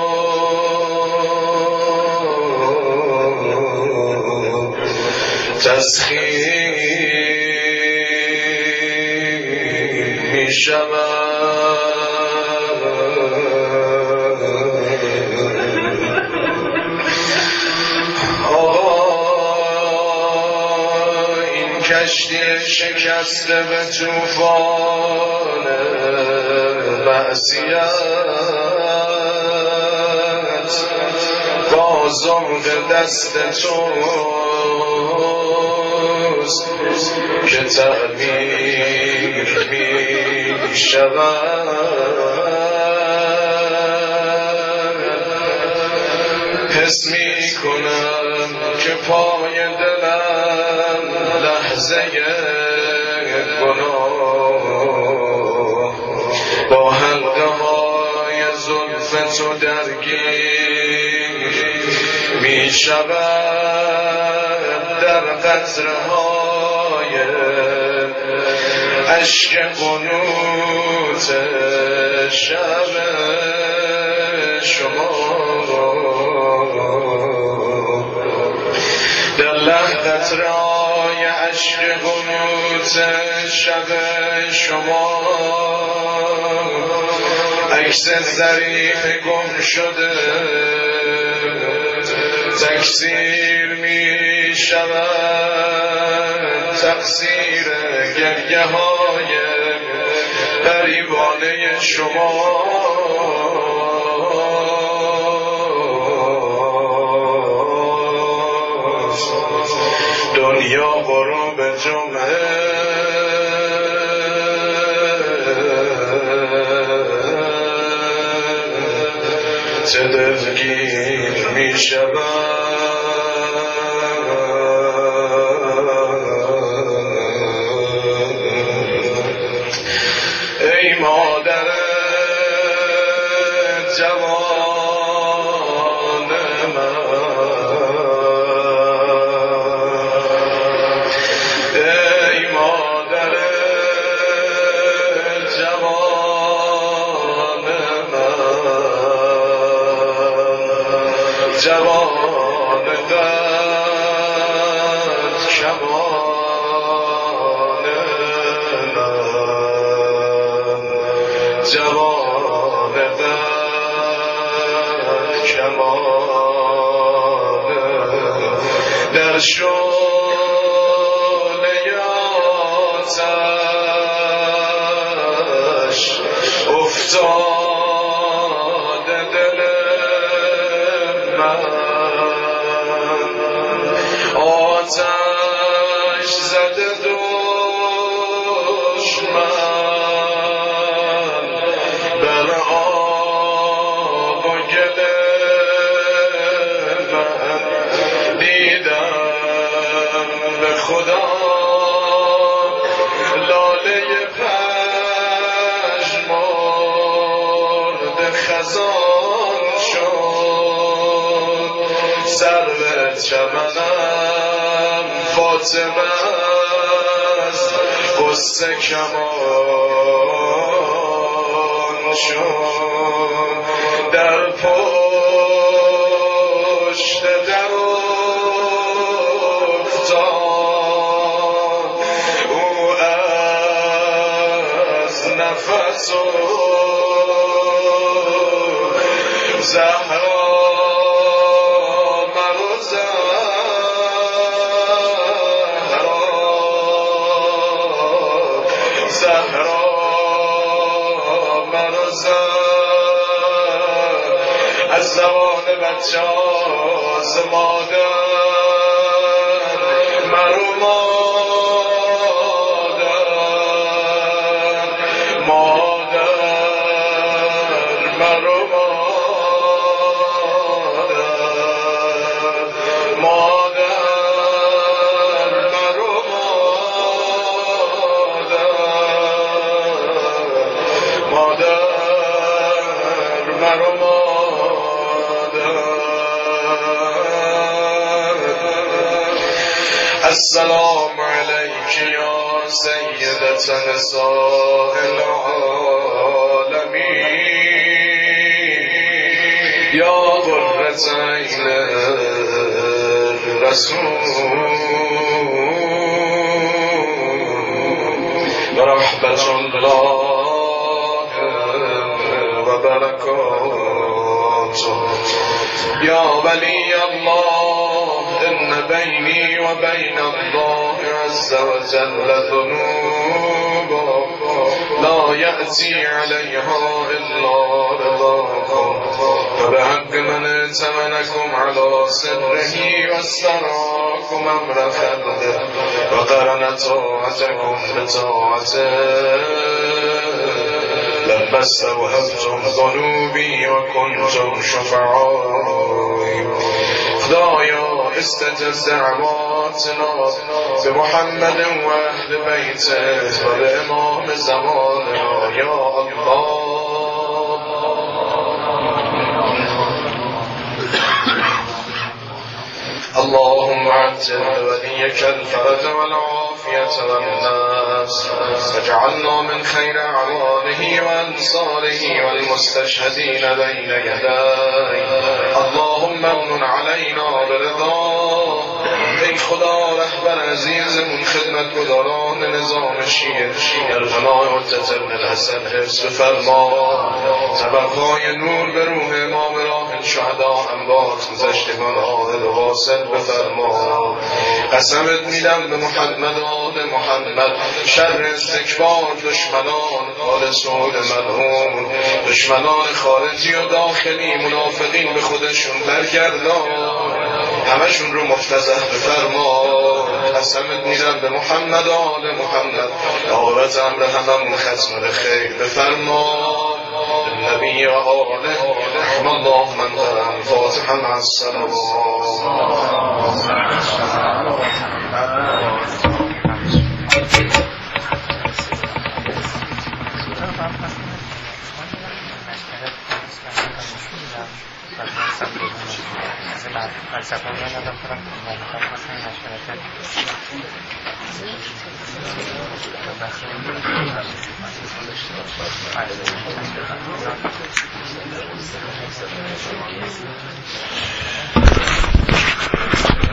تسخیر می شود. آقا این که کشتی شکسته به طوفان معصیت بازم دست توست که تعمیر می شود. حس می کنم که پای دلم لحظه گناه با حلقه های زلف تو درگیر می شود. در قطره های عشق قنوت شب شما در قطره های عشق قنوت شب شما عکس ظریف گم شده تکثیر می شود. تقصیر گریه های غریبانه شما دنیا غروب جمعه چه دلگیر می شود. ای مادر جوان من، ای مادر جوان من، جوان قد کمان من، جوان قد کمان در شعله آتش افتاده دل من، آتش زده دشمن بر آب و گل من. دیدم به خدا لاله پژمرد خزان شد. سرو چمنم فاطمه است قصه کمان شد. در پشت در افتاد او از نفس و زهرا مرو زهرا زهرا مرو زهرا از زبان بچه از مادر مرو مادر مادر مرو مادر مادر مرو مادر مادر مرو مادر. السلام علیک یا سیدة نساء العالمین یا قرة عین الرسول و رحمة الله و برکاته. یا ولی الله ان بيني وبين الله عز وجل ذنوبا لا يأتي عليها إلا رضاكم فبحق من ائتمنكم على سره واستراكم أمر خلقه وقرن طاعتكم بطاعته لما استوهبتم ذنوبي وكنتم شفعائي خدایا استجب دعواتنا بمحمد و اهل بیته و به امام زماننا یا الله. اللهم عجل وليك الفرج والعافية والناس واجعلنا من خير أعوانه وأنصاره والمستشهدين بين يديه. اللهم امن علينا برضاه. ای خدا رهبر عزیزمون خدمت گزاران نظام شیعه در غنای حجت ابن الحسن حفظ بفرما. طبقهای نور به روح امام راحل شهدا انبات گذشتگان عادل و واصل بفرما. قسمت میدم به محمد آل محمد شر استکبار دشمنان آل سعود ملعون دشمنان خارجی و داخلی منافقین به خودشون برگردان همشون رو مفتضح بفرما. قسمت میدم به محمد آل محمد دعوت امر هممون ختم به خیر بفرما. النبي وآله رحم الله من ذا الفاتحة مع الصلوات. Thank you.